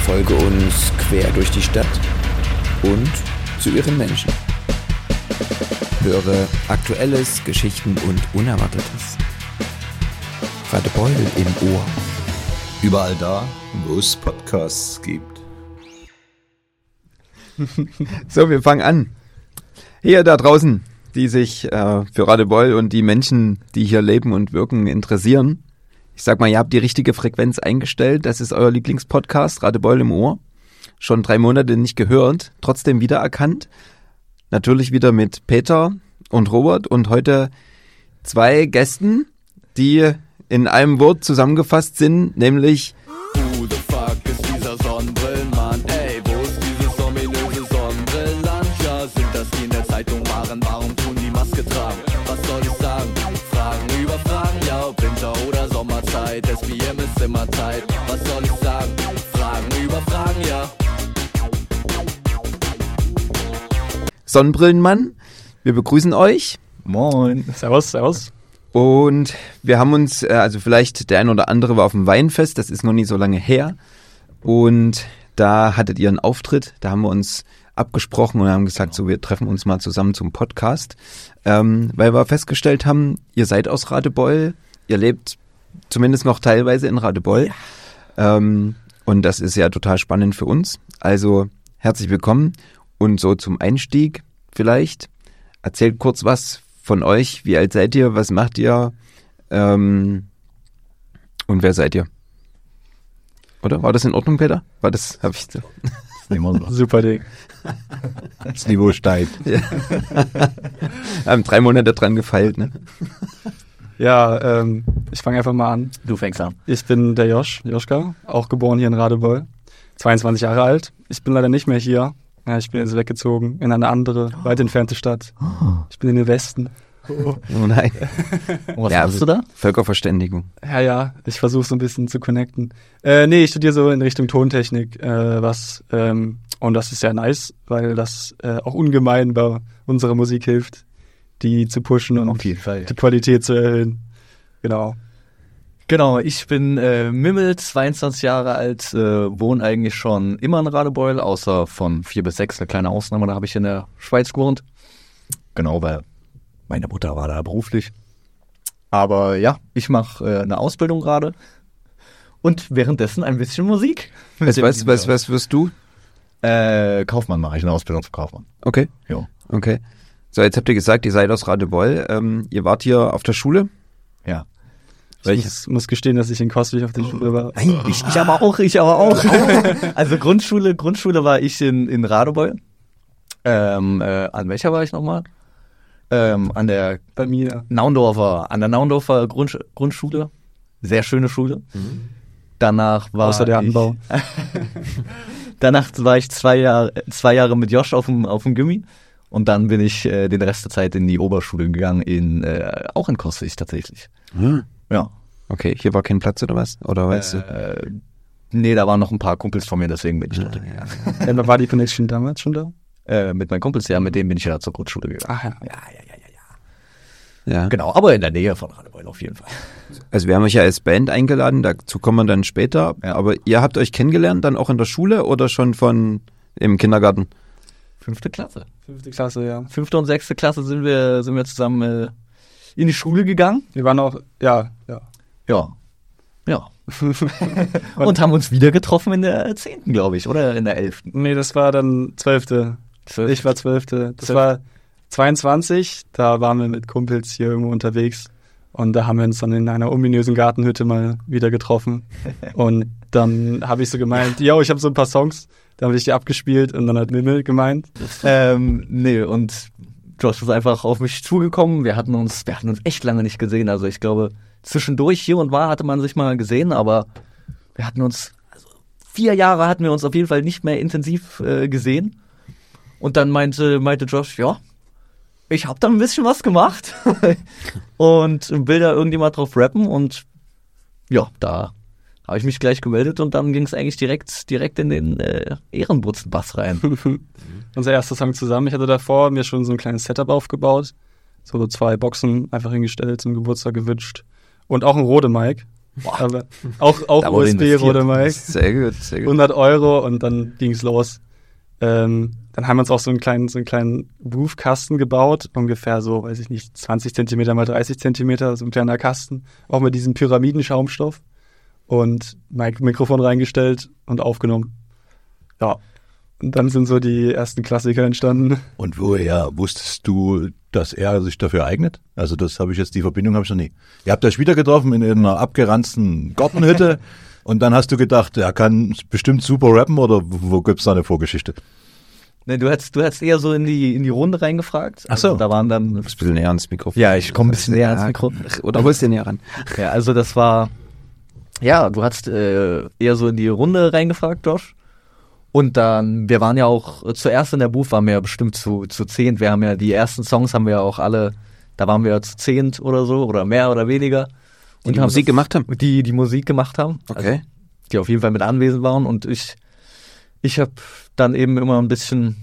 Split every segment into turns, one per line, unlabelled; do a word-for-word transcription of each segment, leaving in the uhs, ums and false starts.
Folge uns quer durch die Stadt und zu ihren Menschen. Höre Aktuelles, Geschichten und Unerwartetes. Radebeul im Ohr.
Überall da, wo es Podcasts gibt.
So, wir fangen an. Hier da draußen, die sich äh, für Radebeul und die Menschen, die hier leben und wirken, interessieren. Ich sag mal, ihr habt die richtige Frequenz eingestellt. Das ist euer Lieblingspodcast, Radebeul im Ohr. Schon drei Monate nicht gehört, trotzdem wiedererkannt. Natürlich wieder mit Peter und Robert und heute zwei Gästen, die in einem Wort zusammengefasst sind, nämlich
Who the fuck ist dieser Sonnenbrillenmann? Ey, wo ist dieses ominöse Sonnenbrillenland? Ja, sind das die in der Zeitung waren? Warum tun die Maske tragen? Was soll ich sagen? Fragen über Fragen, ja, ob Winter- oder Sommerzeit. S B M ist immer Zeit. Was soll ich sagen? Fragen über Fragen, ja.
Sonnenbrillenmann. Wir begrüßen euch.
Moin. Servus, servus.
Und wir haben uns, äh, also vielleicht der ein oder andere war auf dem Weinfest, das ist noch nicht so lange her. Und da hattet ihr einen Auftritt, da haben wir uns abgesprochen und haben gesagt, so wir treffen uns mal zusammen zum Podcast. Ähm, weil wir festgestellt haben, ihr seid aus Radebeul, ihr lebt zumindest noch teilweise in Radebeul. Ja. Ähm, und das ist ja total spannend für uns. Also herzlich willkommen und so zum Einstieg vielleicht. Erzählt kurz was von euch. Wie alt seid ihr? Was macht ihr? Ähm, und wer seid ihr? Oder? War das in Ordnung, Peter? War das, hab ich so.
Super Ding.
Das Niveau steigt.
Ja. Haben drei Monate dran gefeilt, ne?
Ja, ähm, ich fange einfach mal an.
Du fängst an.
Ich bin der Josh, Joschka, auch geboren hier in Radebeul, zweiundzwanzig Jahre alt. Ich bin leider nicht mehr hier. Ja, ich bin jetzt weggezogen in eine andere, oh. weit entfernte Stadt. Ich bin in den Westen.
Oh, oh nein.
Und was
ja,
machst du da?
Völkerverständigung.
Ja, ja, ich versuche so ein bisschen zu connecten. Äh, nee, ich studiere so in Richtung Tontechnik, äh, was, ähm, und das ist sehr nice, weil das äh, auch ungemein bei unserer Musik hilft, die zu pushen und
auf jeden Fall, ja.
die Qualität zu erhöhen. Genau.
Genau, ich bin äh, Mimmel, zweiundzwanzig Jahre alt, äh, wohne eigentlich schon immer in Radebeul, außer von vier bis sechs, eine kleine Ausnahme, da habe ich in der Schweiz gewohnt. Genau, weil meine Mutter war da beruflich. Aber ja, ich mache äh, eine Ausbildung gerade und währenddessen ein bisschen Musik.
Was, was, was, was wirst du?
Äh, Kaufmann mache ich, eine Ausbildung zum Kaufmann.
Okay.
Jo.
Okay. So, jetzt habt ihr gesagt, ihr seid aus Radebeul. Ähm, ihr wart hier auf der Schule?
Ja.
Ich muss, muss gestehen, dass ich in Kostwig auf der Schule war.
Nein, ich, ich aber auch, ich aber auch. Also Grundschule, Grundschule war ich in, in Radebeul. Ähm, äh, an welcher war ich nochmal? Ähm, an der
Bei mir.
Naundorfer, an der Naundorfer Grund, Grundschule. Sehr schöne Schule. Mhm. Danach war
Außer der Anbau.
Danach war ich zwei Jahre, zwei Jahre mit Josh auf dem, auf dem Gimmi. Und dann bin ich äh, den Rest der Zeit in die Oberschule gegangen, in, äh, auch in Kostwig tatsächlich.
Hm.
Ja.
Okay, hier war kein Platz oder was? Oder weißt
äh,
du?
Nee, da waren noch ein paar Kumpels von mir, deswegen bin ich dort.
Ja, ja,
ja. War die Connection damals schon da?
Äh, mit meinen Kumpels, ja, mit denen bin ich ja zur Grundschule gegangen.
Ach ja.
Ja, ja, ja, ja, ja.
Ja.
Genau, aber in der Nähe von Radebeul auf jeden Fall.
Also wir haben euch ja als Band eingeladen, dazu kommen wir dann später.
Ja.
Aber ihr habt euch kennengelernt dann auch in der Schule oder schon von im Kindergarten?
Fünfte Klasse.
Fünfte Klasse, ja.
Fünfte und sechste Klasse sind wir, sind wir zusammen äh, in die Schule gegangen.
Wir waren auch, ja, ja.
Ja. Ja. Und haben uns wieder getroffen in der zehnten, glaube ich, oder in der elften.
Nee, das war dann zwölfte.
Zwölfte.
Ich war zwölfte. Das
Zwölfte.
war zweiundzwanzig, da waren wir mit Kumpels hier irgendwo unterwegs und da haben wir uns dann in einer ominösen Gartenhütte mal wieder getroffen und dann habe ich so gemeint, yo, ich habe so ein paar Songs, da habe ich die abgespielt und dann hat Mimmel gemeint.
Ähm, nee, und Josh ist einfach auf mich zugekommen, wir hatten uns, wir hatten uns echt lange nicht gesehen, also ich glaube, zwischendurch hier und da hatte man sich mal gesehen, aber wir hatten uns, also vier Jahre hatten wir uns auf jeden Fall nicht mehr intensiv äh, gesehen. Und dann meinte, meinte Josh, ja, ich hab da ein bisschen was gemacht und will da irgendjemand drauf rappen und ja, da habe ich mich gleich gemeldet und dann ging es eigentlich direkt direkt in den äh, Ehrenbutzenbass rein.
Unser erster Song zusammen. Ich hatte davor mir schon so ein kleines Setup aufgebaut, so zwei Boxen einfach hingestellt, zum Geburtstag gewünscht und auch ein Rode-Mic. Aber auch, auch
Da
U
wurde
S B,
investiert.
Rode Mike.
Sehr gut, sehr gut.
hundert Euro und dann ging's los. Ähm, dann haben wir uns auch so einen kleinen, so einen kleinen Roofkasten gebaut, ungefähr so, weiß ich nicht, zwanzig Zentimeter mal dreißig Zentimeter, so ein kleiner Kasten, auch mit diesem Pyramidenschaumstoff und Mik- Mikrofon reingestellt und aufgenommen. Ja, und dann sind so die ersten Klassiker entstanden.
Und woher wusstest du, dass er sich dafür eignet? Also das habe ich jetzt, die Verbindung habe ich noch nie. Ihr habt euch wieder getroffen in einer abgeranzten Gartenhütte und dann hast du gedacht, er kann bestimmt super rappen oder wo gibt's da eine Vorgeschichte?
Ne, du hättest, du hättest eher so in die, in die Runde reingefragt.
Ach so.
Also, da waren dann,
Du bist ein bisschen näher ans Mikrofon.
ja, ich komme ein bisschen näher ans Mikro.
Oder holst du näher ran?
Ja, also das war, ja, du hast äh, eher so in die Runde reingefragt, Josh. Und dann, wir waren ja auch, äh, zuerst in der Booth waren wir ja bestimmt zu, zu zehnt. Wir haben ja, die ersten Songs haben wir ja auch alle, da waren wir ja zu zehnt oder so, oder mehr oder weniger.
Die, die
haben
Musik
das-
gemacht haben?
Die, die Musik gemacht haben.
Okay.
Also, die auf jeden Fall mit anwesend waren. Und ich, ich habe dann eben immer ein bisschen,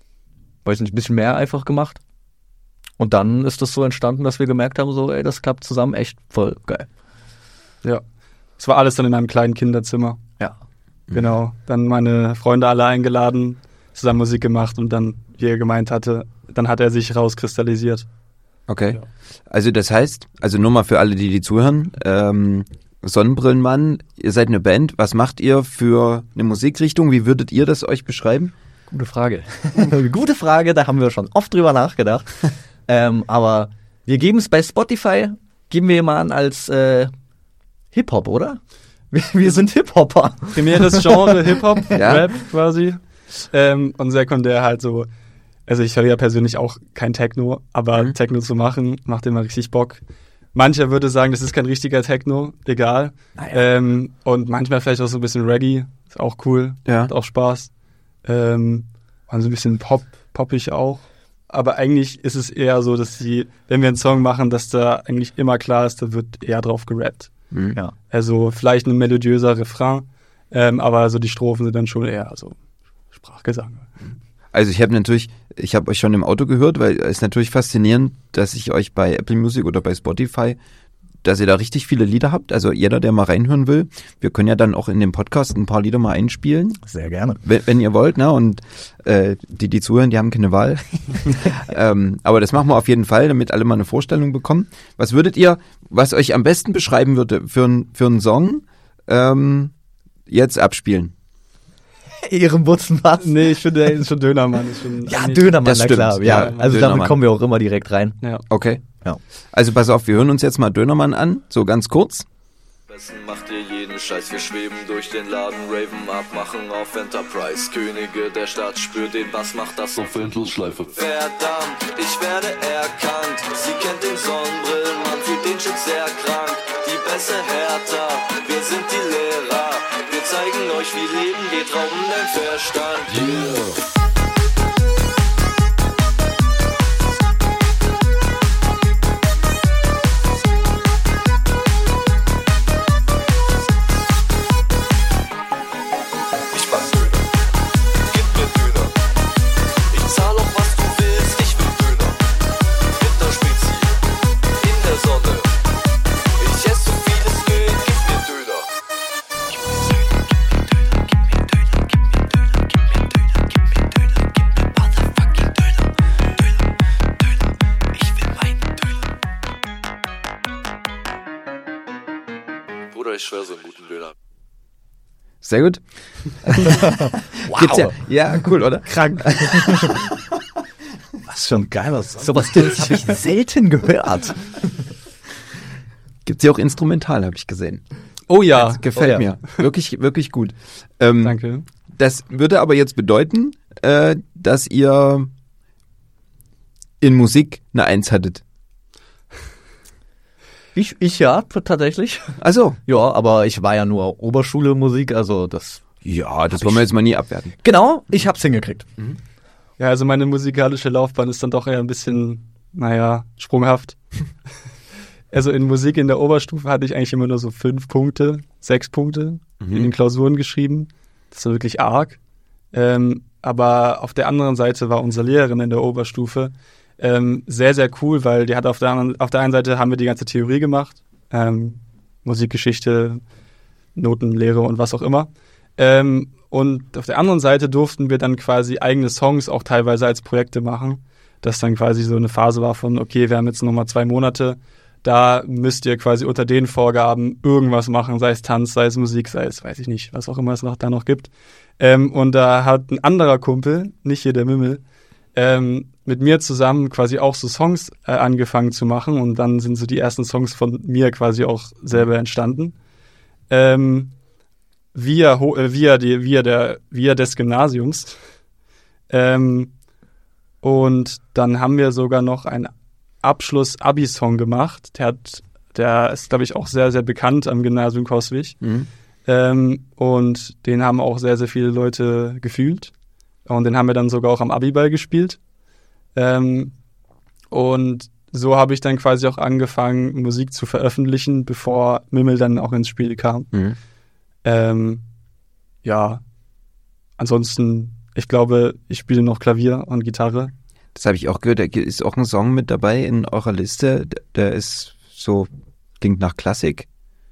weiß nicht, ein bisschen mehr einfach gemacht. Und dann ist das so entstanden, dass wir gemerkt haben, so, ey, das klappt zusammen echt voll geil.
Ja, es war alles dann in einem kleinen Kinderzimmer.
Ja.
Genau, dann meine Freunde alle eingeladen, zusammen Musik gemacht und dann, wie er gemeint hatte, dann hat er sich rauskristallisiert.
Okay.
Ja.
Also das heißt, also nur mal für alle, die die zuhören, ähm, Sonnenbrillenmann, ihr seid eine Band. Was macht ihr für eine Musikrichtung? Wie würdet ihr das euch beschreiben?
Gute Frage. Gute Frage, da haben wir schon oft drüber nachgedacht. ähm, aber wir geben es bei Spotify, geben wir mal an als äh, Hip-Hop, oder? Wir, wir sind Hip-Hopper.
Primäres Genre Hip-Hop,
Ja.
Rap quasi. Ähm, und sekundär halt so, also ich höre ja persönlich auch kein Techno, aber
Mhm.
Techno zu machen, macht immer richtig Bock. Mancher würde sagen, das ist kein richtiger Techno, egal. Ähm, und manchmal vielleicht auch so ein bisschen Reggae, ist auch cool,
Ja.
macht auch Spaß. Ähm, und so ein bisschen Pop, poppig auch. Aber eigentlich ist es eher so, dass die, wenn wir einen Song machen, dass da eigentlich immer klar ist, da wird eher drauf gerappt.
Mhm.
Ja.
Also vielleicht ein melodiöser Refrain, ähm, aber so die Strophen sind dann schon eher so Sprachgesang.
Also ich habe natürlich, ich habe euch schon im Auto gehört, weil es ist natürlich faszinierend, dass ich euch bei Apple Music oder bei Spotify, dass ihr da richtig viele Lieder habt. Also jeder, der mal reinhören will, wir können ja dann auch in dem Podcast ein paar Lieder mal einspielen,
Sehr gerne.
wenn, wenn ihr wollt, ne? Und äh, die, die zuhören, die haben keine Wahl. ähm, aber das machen wir auf jeden Fall, damit alle mal eine Vorstellung bekommen. Was würdet ihr, was euch am besten beschreiben würde für, ein, für einen Song, ähm, jetzt abspielen?
Ehrenbutzen was?
Nee, ich finde, der ist schon Dönermann. Ist schon
Ja,
eigentlich-
Dönermann,
Das
na
stimmt,
klar. Ja,
ja,
also
Dönermann.
damit kommen wir auch immer direkt rein.
Ja.
Okay.
Ja.
Also pass auf, wir hören uns jetzt mal Dönermann an, so ganz kurz.
Besten macht ihr jeden Scheiß, wir schweben durch den Laden, raven ab, machen auf Enterprise. Könige der Stadt, spürt den Bass, macht das auf Endlosschleife. Verdammt, ich werde erkannt, sie kennt den Sonnenbrillenmann, fühlt den Shit sehr krank. Die Bässe härter, wir sind die Lehrer, wir zeigen euch wie Leben geht, rauben den Verstand. Yeah. Ich mag Döner, gib mir Döner. Ich zahl auch was du willst, ich will Döner. Winterspezi, in der Sonne. Ich esse so viel es geht, gib mir Döner. Bruder, ich schwör so einen guten Döner.
Sehr gut.
Wow.
Gibt's ja, ja, cool, oder?
Krank.
Was für ein geiler Song.
Sowas habe ich selten gehört.
Gibt's ja auch instrumental, habe ich gesehen.
Oh ja,
Das gefällt
oh ja.
mir. Wirklich, wirklich gut. Ähm,
danke.
Das würde aber jetzt bedeuten, äh, dass ihr in Musik eine Eins hattet.
Ich, ich ja, tatsächlich.
Also,
Ja, aber ich war ja nur Oberschule Musik, also das.
ja, das wollen wir jetzt mal nie abwerten.
Genau, ich hab's hingekriegt.
Ja, also meine musikalische Laufbahn ist dann doch eher ein bisschen, naja, sprunghaft. Also in Musik in der Oberstufe hatte ich eigentlich immer nur so fünf Punkte, sechs Punkte in den Klausuren geschrieben. Das war wirklich arg. Ähm, aber auf der anderen Seite war unsere Lehrerin in der Oberstufe ähm, sehr, sehr cool, weil die hat auf der anderen, auf der einen Seite haben wir die ganze Theorie gemacht, ähm, Musikgeschichte, Notenlehre und was auch immer. Ähm, und auf der anderen Seite durften wir dann quasi eigene Songs auch teilweise als Projekte machen, dass dann quasi so eine Phase war von, okay, wir haben jetzt nochmal zwei Monate, da müsst ihr quasi unter den Vorgaben irgendwas machen, sei es Tanz, sei es Musik, sei es, weiß ich nicht, was auch immer es noch da noch gibt. Ähm, und da hat ein anderer Kumpel, nicht hier der Mimmel, ähm, mit mir zusammen quasi auch so Songs äh, angefangen zu machen und dann sind so die ersten Songs von mir quasi auch selber entstanden. Ähm, via, äh, via, die, via, der, via des Gymnasiums. Ähm, und dann haben wir sogar noch einen Abschluss-Abi-Song gemacht. Der, hat, der ist, glaube ich, auch sehr, sehr bekannt am Gymnasium Coswig. Mhm. Ähm, und den haben auch sehr, sehr viele Leute gefühlt. Und den haben wir dann sogar auch am Abiball gespielt. Ähm, und so habe ich dann quasi auch angefangen, Musik zu veröffentlichen, bevor Mimmel dann auch ins Spiel kam. Mhm. Ähm, ja, ansonsten, ich glaube, ich spiele noch Klavier und Gitarre.
Das habe ich auch gehört, da ist auch ein Song mit dabei in eurer Liste, der ist so, klingt nach Klassik.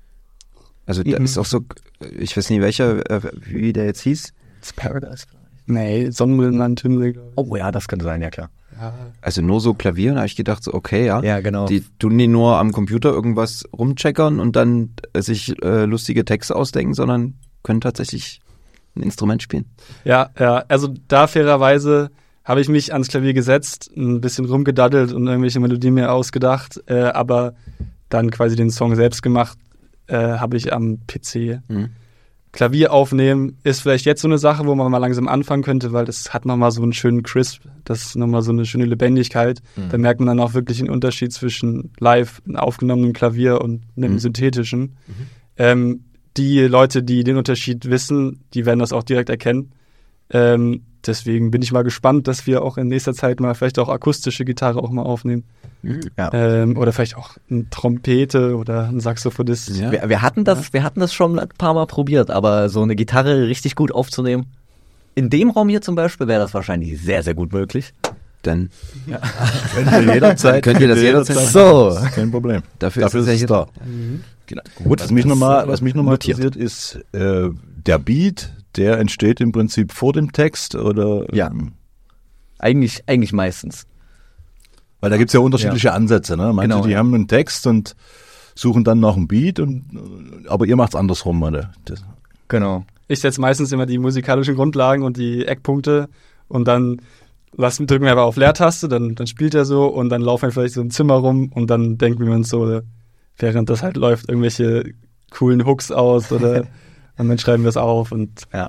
Also da mhm. ist auch so, ich weiß nicht welcher, wie der jetzt hieß.
It's Paradise.
Nee, Sonnenbrillenland, Himmel.
Oh ja, das könnte sein, ja klar.
Ja.
Also nur so Klavier, und da habe ich gedacht, so okay, ja.
Ja, genau.
Die tun die nur am Computer irgendwas rumcheckern und dann äh, sich äh, lustige Texte ausdenken, sondern können tatsächlich ein Instrument spielen.
Ja, ja, also da fairerweise habe ich mich ans Klavier gesetzt, ein bisschen rumgedaddelt und irgendwelche Melodien mir ausgedacht, äh, aber dann quasi den Song selbst gemacht, äh, habe ich am P C. Mhm. Klavier aufnehmen ist vielleicht jetzt so eine Sache, wo man mal langsam anfangen könnte, weil das hat nochmal so einen schönen Crisp, das ist nochmal so eine schöne Lebendigkeit. Mhm. Da merkt man dann auch wirklich den Unterschied zwischen live aufgenommenem Klavier und einem mhm. synthetischen. Mhm. Ähm, die Leute, die den Unterschied wissen, die werden das auch direkt erkennen. Ähm, deswegen bin ich mal gespannt, dass wir auch in nächster Zeit mal vielleicht auch akustische Gitarre auch mal aufnehmen. Ja. Ähm, oder vielleicht auch eine Trompete oder ein Saxophonist.
Ja. Wir, wir hatten das, ja. wir hatten das schon ein paar Mal probiert, aber so eine Gitarre richtig gut aufzunehmen, in dem Raum hier zum Beispiel, wäre das wahrscheinlich sehr, sehr gut möglich.
Dann
ja. könnt ihr jederzeit,
könnt ihr das jederzeit.
So, kein Problem.
Dafür,
Dafür ist es da. Mhm. Genau. Gut, was mich nochmal, was mich nochmal interessiert, ist äh, der Beat. Der entsteht im Prinzip vor dem Text oder?
Ja, ähm, eigentlich, eigentlich meistens.
Weil da gibt's ja unterschiedliche ja. Ansätze, ne? Manche, genau, die ja. haben einen Text und suchen dann nach einem Beat, und aber ihr macht's andersrum, oder? Das.
Genau.
Ich setze meistens immer die musikalischen Grundlagen und die Eckpunkte und dann lassen, drücken wir aber auf Leertaste, dann, dann spielt er so und dann laufen wir vielleicht so im Zimmer rum und dann denken wir uns so, während das halt läuft, irgendwelche coolen Hooks aus oder und dann schreiben wir es auf und
ja.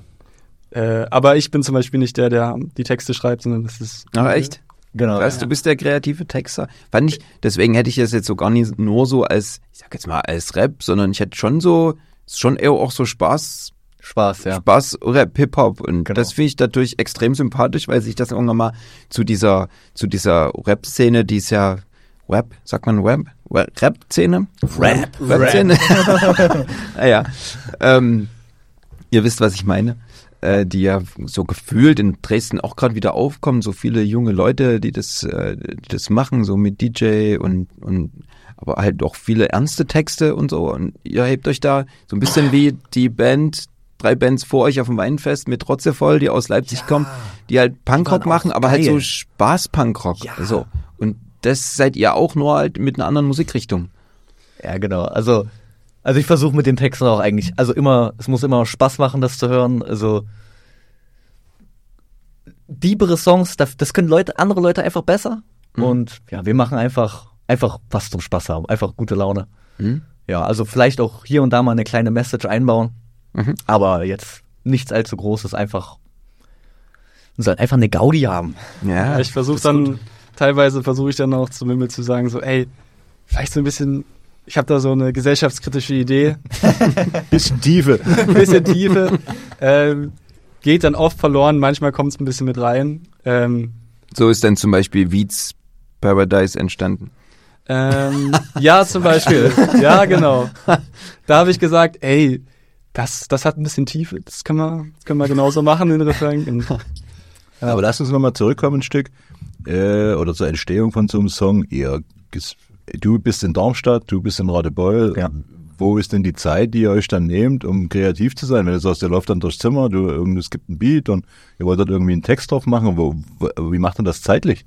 Äh, aber ich bin zum Beispiel nicht der, der die Texte schreibt, sondern das ist.
Ach echt?
Genau.
Weißt, ja. Du bist der kreative Texter. Fand ich, deswegen hätte ich das jetzt so gar nicht nur so als, ich sag jetzt mal als Rap, sondern ich hätte schon so, schon eher auch so Spaß.
Spaß, ja.
Spaß, Rap, Hip-Hop. Und
genau.
das finde ich natürlich extrem sympathisch, weil sich das irgendwann mal zu dieser, zu dieser Rap-Szene, die ist ja, Rap, sagt man Rap? Rap-Szene?
Rap.
Rap-Szene. Naja, ähm, ihr wisst, was ich meine. Äh, die ja so gefühlt in Dresden auch gerade wieder aufkommen, so viele junge Leute, die das, äh, die das machen, so mit D J und, und aber halt auch viele ernste Texte und so. Und ihr hebt euch da so ein bisschen wie die Band, drei Bands vor euch auf dem Weinfest mit Trotze voll, die aus Leipzig ja, kommen, die halt Punkrock machen, aber geil. Halt so Spaß-Punkrock.
Ja.
So. Und das seid ihr auch, nur halt mit einer anderen Musikrichtung.
Ja, genau. Also Also ich versuche mit den Texten auch eigentlich, also immer, es muss immer Spaß machen, das zu hören. Also diebere Songs, das, das können Leute, andere Leute einfach besser. Mhm. Und ja, wir machen einfach, einfach was zum Spaß haben, einfach gute Laune. Mhm. Ja, also vielleicht auch hier und da mal eine kleine Message einbauen, mhm. aber jetzt nichts allzu Großes, einfach, wir sollen einfach eine Gaudi haben.
Ja, ich versuche dann, gut. teilweise versuche ich dann auch zu Mimmel zu sagen, so, ey, vielleicht so ein bisschen. Ich habe da so eine gesellschaftskritische Idee.
Bisschen Tiefe.
Bisschen Tiefe. Ähm, geht dann oft verloren, manchmal kommt es ein bisschen mit rein. Ähm,
so ist dann zum Beispiel Weeds Paradise entstanden.
Ähm, ja, zum Beispiel. Ja, genau. Da habe ich gesagt, ey, das, das hat ein bisschen Tiefe. Das können wir, das können wir genauso machen, den Refrain.
Ja. Aber lass uns nochmal zurückkommen ein Stück. Äh, oder zur Entstehung von so einem Song. Ihr Du bist in Darmstadt, du bist in Radebeul.
Ja.
wo ist denn die Zeit, die ihr euch dann nehmt, um kreativ zu sein? Wenn du sagst, ihr läuft dann durchs Zimmer, du, irgend- es gibt einen Beat und ihr wollt dort irgendwie einen Text drauf machen, wo, wo, wie macht denn das zeitlich?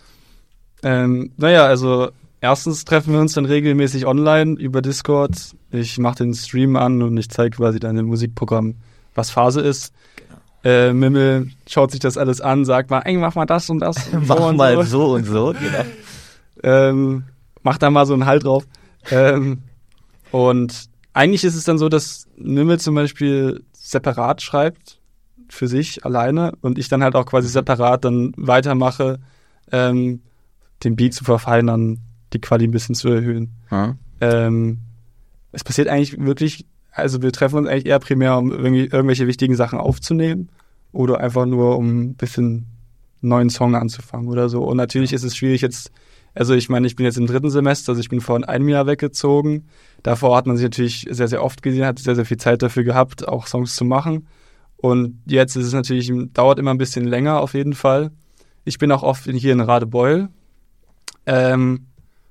Ähm, naja, also erstens treffen wir uns dann regelmäßig online über Discord. Ich mache den Stream an und ich zeige quasi dann im Musikprogramm, was Phase ist. Äh, Mimmel schaut sich das alles an, sagt mal, ey, mach mal das und das. Und
Mach
so und
mal
so.
so und so, genau.
Ähm, mach da mal so einen Halt drauf. ähm, und eigentlich ist es dann so, dass Mimmel zum Beispiel separat schreibt, für sich alleine, und ich dann halt auch quasi separat dann weitermache, ähm, den Beat zu verfeinern, die Quali ein bisschen zu erhöhen.
Ja.
Ähm, es passiert eigentlich wirklich, also wir treffen uns eigentlich eher primär, um irgendwie irgendwelche wichtigen Sachen aufzunehmen oder einfach nur, um ein bisschen einen neuen Song anzufangen oder so. Und natürlich ist es schwierig jetzt, also ich meine, ich bin jetzt im dritten Semester, also ich bin vor einem Jahr weggezogen. Davor hat man sich natürlich sehr, sehr oft gesehen, hat sehr, sehr viel Zeit dafür gehabt, auch Songs zu machen. Und jetzt ist es natürlich, dauert immer ein bisschen länger auf jeden Fall. Ich bin auch oft hier in Radebeul. Ähm,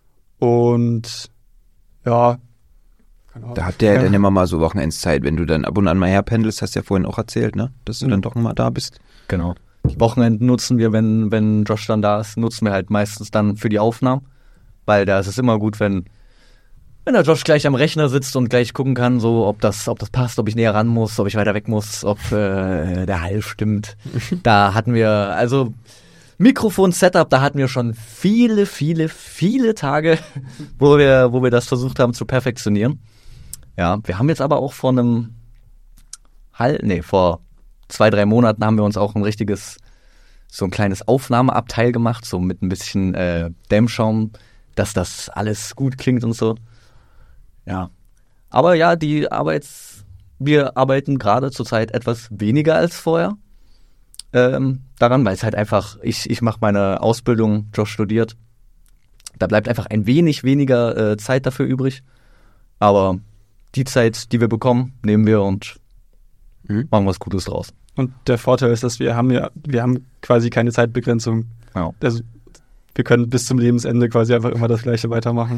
und ja, genau.
Da habt ihr ja
Ja.
dann immer mal so Wochenendszeit, wenn du dann ab und an mal herpendelst, hast du ja vorhin auch erzählt, ne? Dass du
Mhm.
dann doch mal da bist.
Genau. Die Wochenenden nutzen wir, wenn, wenn Josh dann da ist, nutzen wir halt meistens dann für die Aufnahmen. Weil da ist es immer gut, wenn, wenn der Josh gleich am Rechner sitzt und gleich gucken kann, so ob das, ob das passt, ob ich näher ran muss, ob ich weiter weg muss, ob äh, der Hall stimmt. Da hatten wir, also Mikrofon-Setup, da hatten wir schon viele, viele, viele Tage, wo wir, wo wir das versucht haben zu perfektionieren. Ja, wir haben jetzt aber auch vor einem Hall, nee, vor zwei, drei Monaten haben wir uns auch ein richtiges, so ein kleines Aufnahmeabteil gemacht, so mit ein bisschen äh, Dämmschaum, dass das alles gut klingt und so. Ja. Aber ja, die Arbeits, wir arbeiten gerade zurzeit etwas weniger als vorher ähm, daran, weil es halt einfach, ich, ich mache meine Ausbildung, Josh studiert. Da bleibt einfach ein wenig weniger äh, Zeit dafür übrig. Aber die Zeit, die wir bekommen, nehmen wir und
Mhm.
machen was Gutes draus.
Und der Vorteil ist, dass wir haben ja, wir haben quasi keine Zeitbegrenzung.
Ja.
Also wir können bis zum Lebensende quasi einfach immer das Gleiche weitermachen.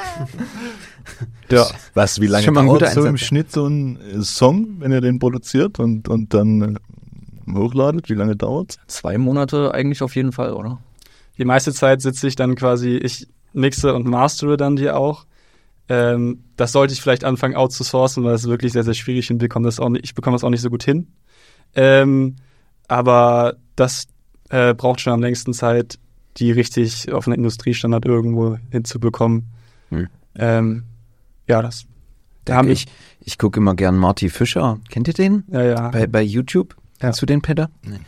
Ja. Was, wie lange
Schon mal ein
dauert
guter
so im
Einsatz.
Schnitt so ein äh, Song, wenn ihr den produziert und, und dann äh, hochladet? Wie lange dauert's?
Zwei Monate eigentlich auf jeden Fall, oder?
Die meiste Zeit sitze ich dann quasi, ich mixe und mastere dann die auch. Ähm, das sollte ich vielleicht anfangen outzusourcen, weil das ist wirklich sehr, sehr schwierig und bekomme das auch nicht, ich bekomme das auch nicht so gut hin. Ähm, aber das äh, braucht schon am längsten Zeit, die richtig auf einen Industriestandard irgendwo hinzubekommen.
Hm.
Ähm, ja, das. Da
Da
haben
ich ich gucke immer gern Marty Fischer. Kennt ihr den?
Ja, ja.
Bei, bei YouTube? Kennst du den, Peter?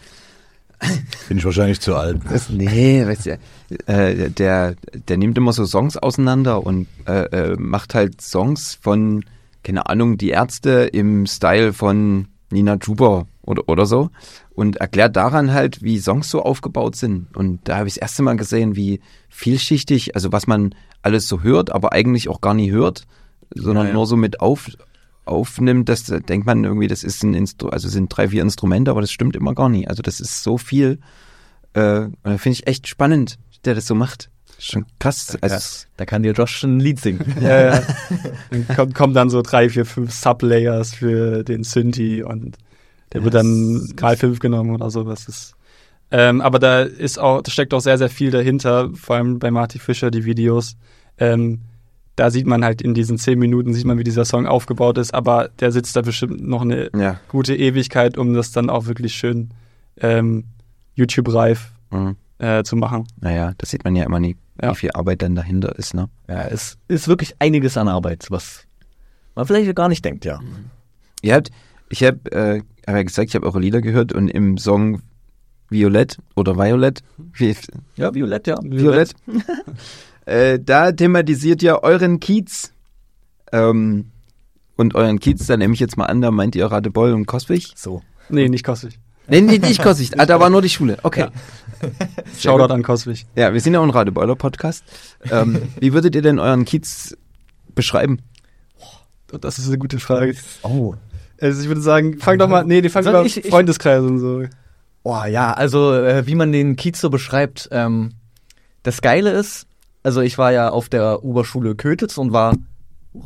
Bin ich wahrscheinlich zu alt.
Das, nee, weißt du, äh, der, der nimmt immer so Songs auseinander und äh, äh, macht halt Songs von, keine Ahnung, die Ärzte im Style von Nina Chuba oder, oder so und erklärt daran halt, wie Songs so aufgebaut sind. Und da habe ich das erste Mal gesehen, wie vielschichtig, also was man alles so hört, aber eigentlich auch gar nie hört, sondern
Ja, ja.
nur so mit auf, aufnimmt, das da denkt man irgendwie, das ist ein Instru- also sind drei, vier Instrumente, aber das stimmt immer gar nicht. Also das ist so viel, äh, und da finde ich echt spannend, der das so macht. Schon krass. Also,
Ja, da kann dir Josh ein Lied singen.
Ja, ja. Dann kommt, kommen dann so drei, vier, fünf Sublayers für den Synthi und der wird dann mal fünf genommen oder so. Das ist, ähm, aber da ist auch, da steckt auch sehr, sehr viel dahinter, vor allem bei Marty Fischer, die Videos. Ähm, da sieht man halt in diesen zehn Minuten, sieht man, wie dieser Song aufgebaut ist, aber der sitzt da bestimmt noch eine
ja.
gute Ewigkeit, um das dann auch wirklich schön ähm, YouTube-reif
Mhm.
äh, zu machen.
Naja, das sieht man ja immer nie,
Ja.
wie viel Arbeit dann dahinter ist, ne?
Ja, es ist wirklich einiges an Arbeit, was man vielleicht gar nicht denkt, ja.
Ihr habt, ich habe äh, hab ja gesagt, ich habe eure Lieder gehört und im Song Violett oder Violet, wie,
Ja, Violett, ja.
Violett, äh, da thematisiert ihr euren Kiez. Ähm, und euren Kiez, da nehme ich jetzt mal an, da meint ihr Radebeul und Coswig?
So.
Nee, nicht Koswig.
Nee, nee, nicht Koswig, ah, da war nur die Schule, okay. Sehr
Shoutout
gut.
an Koswig.
Ja, wir sind ja auch ein Radebeuler-Podcast. Ähm, wie würdet ihr denn euren Kiez beschreiben?
Das ist eine gute Frage.
Oh.
Also ich würde sagen, fang doch mal, nee, die fang
Soll
über
ich- ich-
Freundeskreis und so.
Oh ja, also äh, wie man den Kiez so beschreibt, ähm, das Geile ist, also ich war ja auf der Oberschule Kötitz und war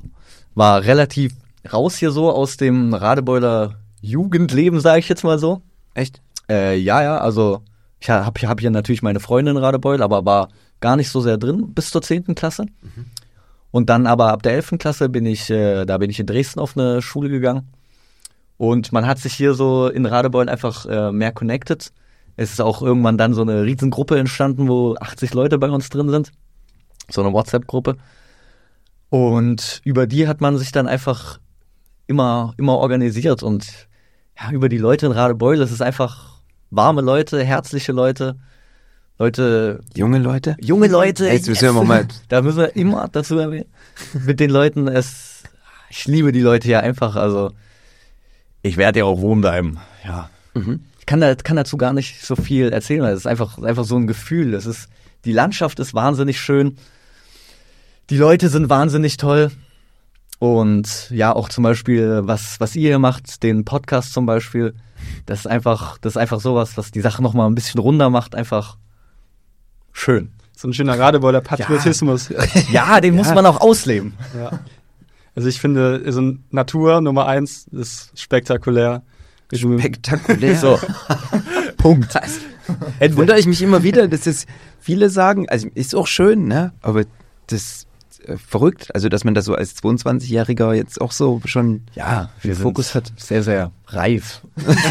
war relativ raus hier so aus dem Radebeuler Jugendleben, sage ich jetzt mal so.
Echt?
Äh, ja, ja, also ich habe hab hier natürlich meine Freundin in Radebeul, aber war gar nicht so sehr drin bis zur zehnten Klasse. Mhm. Und dann aber ab der elften Klasse bin ich, äh, da bin ich in Dresden auf eine Schule gegangen. Und man hat sich hier so in Radebeul einfach äh, mehr connected. Es ist auch irgendwann dann so eine Riesengruppe entstanden, wo achtzig Leute bei uns drin sind. So eine WhatsApp-Gruppe. Und über die hat man sich dann einfach immer, immer organisiert. Und ja, über die Leute in Radebeul, das ist einfach warme Leute, herzliche Leute. Leute.
Junge Leute?
Junge Leute.
Jetzt müssen wir mal.
Da müssen wir immer dazu erwähnen. Mit den Leuten, es, ich liebe die Leute hier einfach, also, ich werde ja auch wohnen bleiben. Ja. Mhm. Ich kann, da, kann dazu gar nicht so viel erzählen, weil es ist einfach, einfach so ein Gefühl. Es ist, die Landschaft ist wahnsinnig schön. Die Leute sind wahnsinnig toll. Und ja, auch zum Beispiel, was, was ihr hier macht, den Podcast zum Beispiel, das ist einfach, das ist einfach sowas, was die Sache nochmal ein bisschen runder macht, einfach schön.
So ein schöner Radebeuler Patriotismus.
Ja, ja den ja. muss man auch ausleben.
Ja. Also ich finde, also Natur Nummer eins ist spektakulär.
Spektakulär.
So. Punkt.
Jetzt wundere ich mich immer wieder, dass das viele sagen, also ist auch schön, ne? Aber das äh, verrückt, also dass man das so als zweiundzwanzigjähriger jetzt auch so schon
ja,
wir
den
Fokus hat.
Sehr, sehr reif.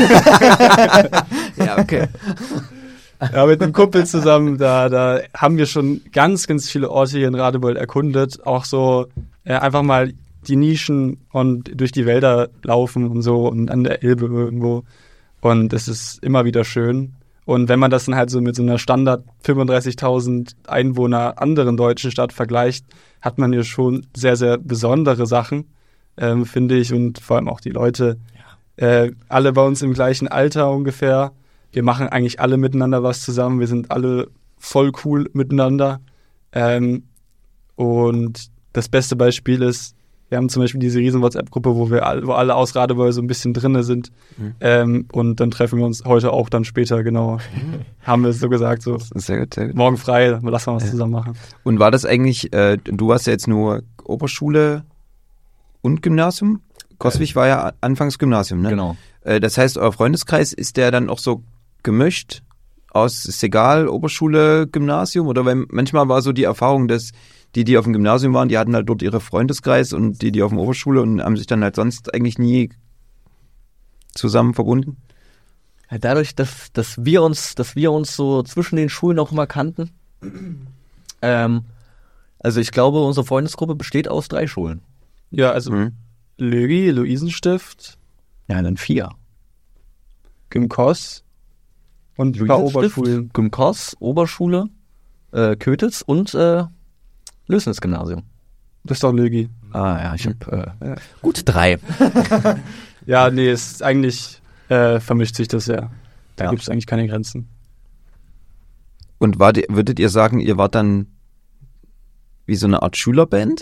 Ja, okay.
Ja, mit einem Kumpel zusammen, da, da haben wir schon ganz, ganz viele Orte hier in Radebeul erkundet. Auch so äh, einfach mal die Nischen und durch die Wälder laufen und so und an der Elbe irgendwo. Und es ist immer wieder schön. Und wenn man das dann halt so mit so einer Standard fünfunddreißigtausend Einwohner anderen deutschen Stadt vergleicht, hat man hier schon sehr, sehr besondere Sachen, ähm, finde ich. Und vor allem auch die Leute, ja. äh, alle bei uns im gleichen Alter ungefähr. Wir machen eigentlich alle miteinander was zusammen. Wir sind alle voll cool miteinander. Ähm, und das beste Beispiel ist, wir haben zum Beispiel diese riesen WhatsApp-Gruppe, wo wir all, wo alle aus Radebeul so ein bisschen drinne sind. Mhm. Ähm, und dann treffen wir uns heute auch dann später, genau. Mhm. Haben wir es so gesagt, so.
Sehr gut, sehr gut.
Morgen frei, lassen wir was ja. zusammen machen.
Und war das eigentlich, äh, du warst ja jetzt nur Oberschule und Gymnasium? Koswig war ja anfangs Gymnasium, ne?
Genau.
Äh, das heißt, euer Freundeskreis, ist der dann auch so gemischt aus, ist egal, Oberschule, Gymnasium? Oder weil manchmal war so die Erfahrung, dass die, die auf dem Gymnasium waren, die hatten halt dort ihre Freundeskreis und die, die auf der Oberschule und haben sich dann halt sonst eigentlich nie zusammen verbunden?
Dadurch, dass, dass wir uns, dass wir uns so zwischen den Schulen auch immer kannten. ähm, also ich glaube, unsere Freundesgruppe besteht aus drei Schulen.
Ja, also mhm. Lögi, Luisenstift.
Ja, dann vier.
Gymkos und ein paar Oberschulen.
Gymkos, Oberschule, äh, Kötitz und äh, Lößnitz-Gymnasium.
Das ist doch Lögi.
Ah ja, ich habe äh, ja. gut drei.
Ja, nee, es ist eigentlich äh, vermischt sich das ja. Da
ja.
gibt es eigentlich keine Grenzen.
Und war die, würdet ihr sagen, ihr wart dann wie so eine Art Schülerband?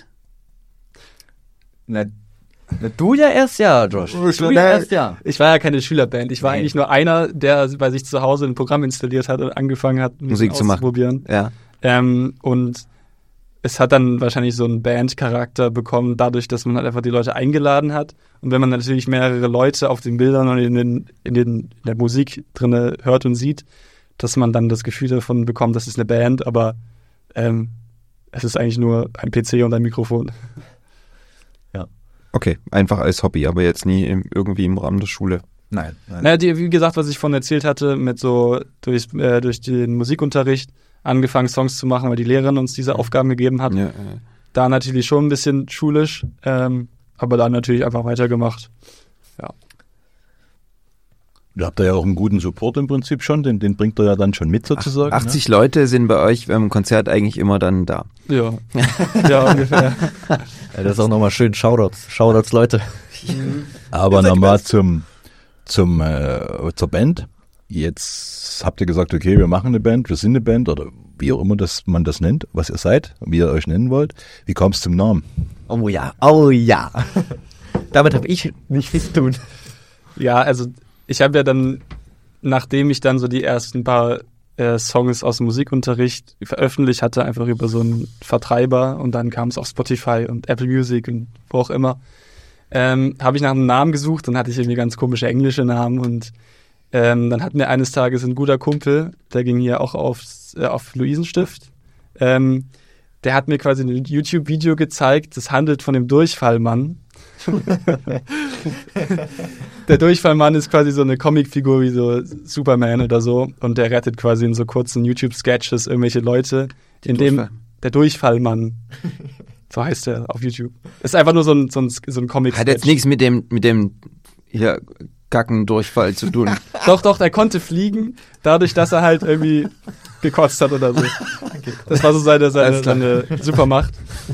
Na, na du ja erst ja, Josh.
Du ja erst ja. Ich war ja keine Schülerband. Ich war nee. eigentlich nur einer, der bei sich zu Hause ein Programm installiert hat und angefangen hat,
Musik zu machen.
Ja. Ähm, und es hat dann wahrscheinlich so einen Bandcharakter bekommen, dadurch, dass man halt einfach die Leute eingeladen hat. Und wenn man natürlich mehrere Leute auf den Bildern und in, den, in, den, in der Musik drin hört und sieht, dass man dann das Gefühl davon bekommt, das ist eine Band, aber ähm, es ist eigentlich nur ein P C und ein Mikrofon.
Ja.
Okay, einfach als Hobby, aber jetzt nie im, irgendwie im Rahmen der Schule.
Nein. nein.
Naja, die, wie gesagt, was ich vorhin erzählt hatte, mit so durch, äh, durch den Musikunterricht angefangen, Songs zu machen, weil die Lehrerin uns diese Aufgaben gegeben hat.
Ja, ja.
Da natürlich schon ein bisschen schulisch, ähm, aber dann natürlich einfach weitergemacht. Ja.
Ihr habt da ja auch einen guten Support im Prinzip schon, den, den bringt ihr ja dann schon mit sozusagen.
achtzig ne? Leute sind bei euch beim Konzert eigentlich immer dann da.
Ja, ja ungefähr.
Ja, das ist auch nochmal schön Shoutouts, Shoutouts Leute.
Aber nochmal zum, zum, äh, zur Band. Jetzt habt ihr gesagt, okay, wir machen eine Band, wir sind eine Band oder wie auch immer das, man das nennt, was ihr seid, wie ihr euch nennen wollt. Wie kommt es zum Namen?
Oh ja, oh ja. Damit habe ich nicht viel zu tun.
Ja, also ich habe ja dann, nachdem ich dann so die ersten paar äh, Songs aus dem Musikunterricht veröffentlicht hatte, einfach über so einen Vertreiber und dann kam es auf Spotify und Apple Music und wo auch immer. Ähm, habe ich nach einem Namen gesucht, dann hatte ich irgendwie ganz komische englische Namen und ähm, dann hat mir eines Tages ein guter Kumpel, der ging hier auch aufs, äh, auf Luisenstift, ähm, der hat mir quasi ein YouTube-Video gezeigt, das handelt von dem Durchfallmann. Der Durchfallmann ist quasi so eine Comicfigur wie so Superman oder so und der rettet quasi in so kurzen YouTube-Sketches irgendwelche Leute, in dem
Durchfall.
der Durchfallmann, so heißt er auf YouTube. Ist einfach nur so ein, so ein, so ein Comic-Sketch.
Hat jetzt nichts mit dem, mit dem hier Kackendurchfall zu tun.
Doch, doch, er konnte fliegen, dadurch, dass er halt irgendwie gekotzt hat oder so. Das war so seine, seine, seine Supermacht.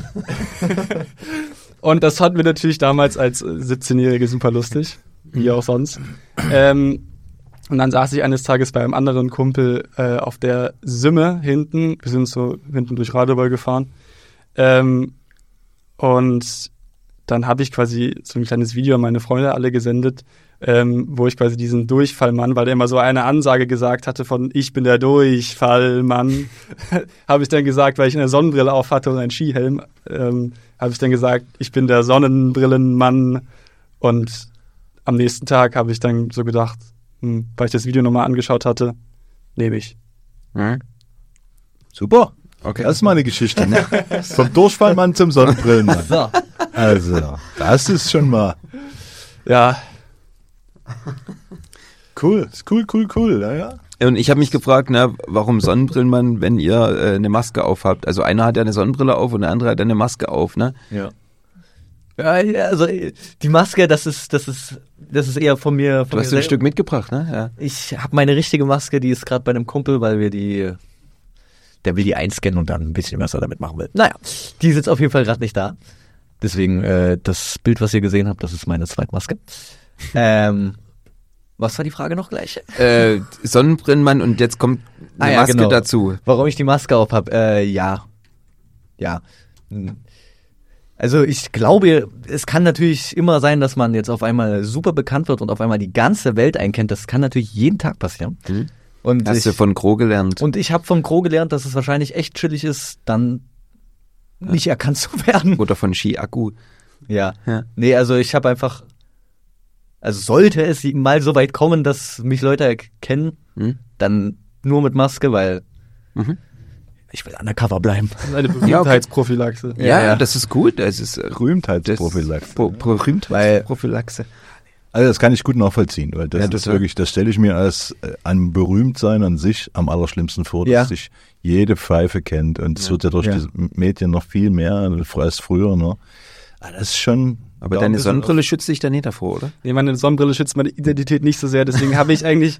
Und das fanden wir natürlich damals als siebzehnjährige super lustig, wie auch sonst. Ähm, und dann saß ich eines Tages bei einem anderen Kumpel äh, auf der Sümme hinten. Wir sind so hinten durch Radebeul gefahren. Ähm, und dann habe ich quasi so ein kleines Video an meine Freunde alle gesendet, ähm, wo ich quasi diesen Durchfallmann, weil der immer so eine Ansage gesagt hatte von ich bin der Durchfallmann, habe ich dann gesagt, weil ich eine Sonnenbrille auf hatte und einen Skihelm, ähm, habe ich dann gesagt, ich bin der Sonnenbrillenmann. Und am nächsten Tag habe ich dann so gedacht, hm, weil ich das Video nochmal angeschaut hatte, nehme ich.
Hm?
Super.
Okay.
Das ist mal eine Geschichte. Ne? Vom Durchfallmann zum Sonnenbrillenmann.
So.
Also, das ist schon mal
Ja,
cool. Ist cool, cool, cool. Ja, ja.
Und ich habe mich gefragt, na, warum Sonnenbrillenmann, wenn ihr äh, eine Maske aufhabt? Also einer hat ja eine Sonnenbrille auf und der andere hat eine Maske auf, ne?
Ja. Ja, ja, also die Maske, das ist, das ist, das ist eher von mir. Von
Du
mir
hast ein
selber.
Stück mitgebracht, ne? Ja.
Ich habe meine richtige Maske, die ist gerade bei einem Kumpel, weil wir die, der will die einscannen und dann ein bisschen was er damit machen will. Naja, die ist jetzt auf jeden Fall gerade nicht da. Deswegen, äh, das Bild, was ihr gesehen habt, das ist meine Zweitmaske. ähm, was war die Frage noch gleich?
Äh, Sonnenbrillenmann und jetzt kommt eine
Ah ja,
Maske
genau.
dazu.
Warum ich die Maske auf habe? Äh, ja. Ja. Hm. Also ich glaube, es kann natürlich immer sein, dass man jetzt auf einmal super bekannt wird und auf einmal die ganze Welt einkennt. Das kann natürlich jeden Tag passieren.
Hm.
Und
Hast
ich,
du von Gro gelernt.
und ich habe vom Kro gelernt, dass es wahrscheinlich echt chillig ist, dann nicht erkannt zu werden.
Oder von Ski-Akku.
Ja.
Ja.
Nee, also ich habe einfach, also sollte es mal so weit kommen, dass mich Leute erkennen,
Hm?
dann nur mit Maske, weil
Mhm.
ich will undercover bleiben.
das ist eine Berühmtheitsprophylaxe.
Ja,
Ja,
ja,
ja.
das ist gut. Das ist äh,
Berühmtheitsprophylaxe.
Pro- Berühmtheitsprophylaxe.
Also das kann ich gut nachvollziehen, weil das
Ja,
ist
total.
wirklich, das stelle ich mir als äh, ein Berühmtsein an sich am allerschlimmsten vor, dass
Ja.
sich jede Pfeife kennt und es wird ja durch
Ja.
die Medien noch viel mehr als früher. Ne? Aber das ist schon.
Aber
ja, ein
deine
bisschen
Sonnenbrille schützt dich da nicht davor, oder?
Nee, meine Sonnenbrille schützt meine Identität nicht so sehr, deswegen habe ich eigentlich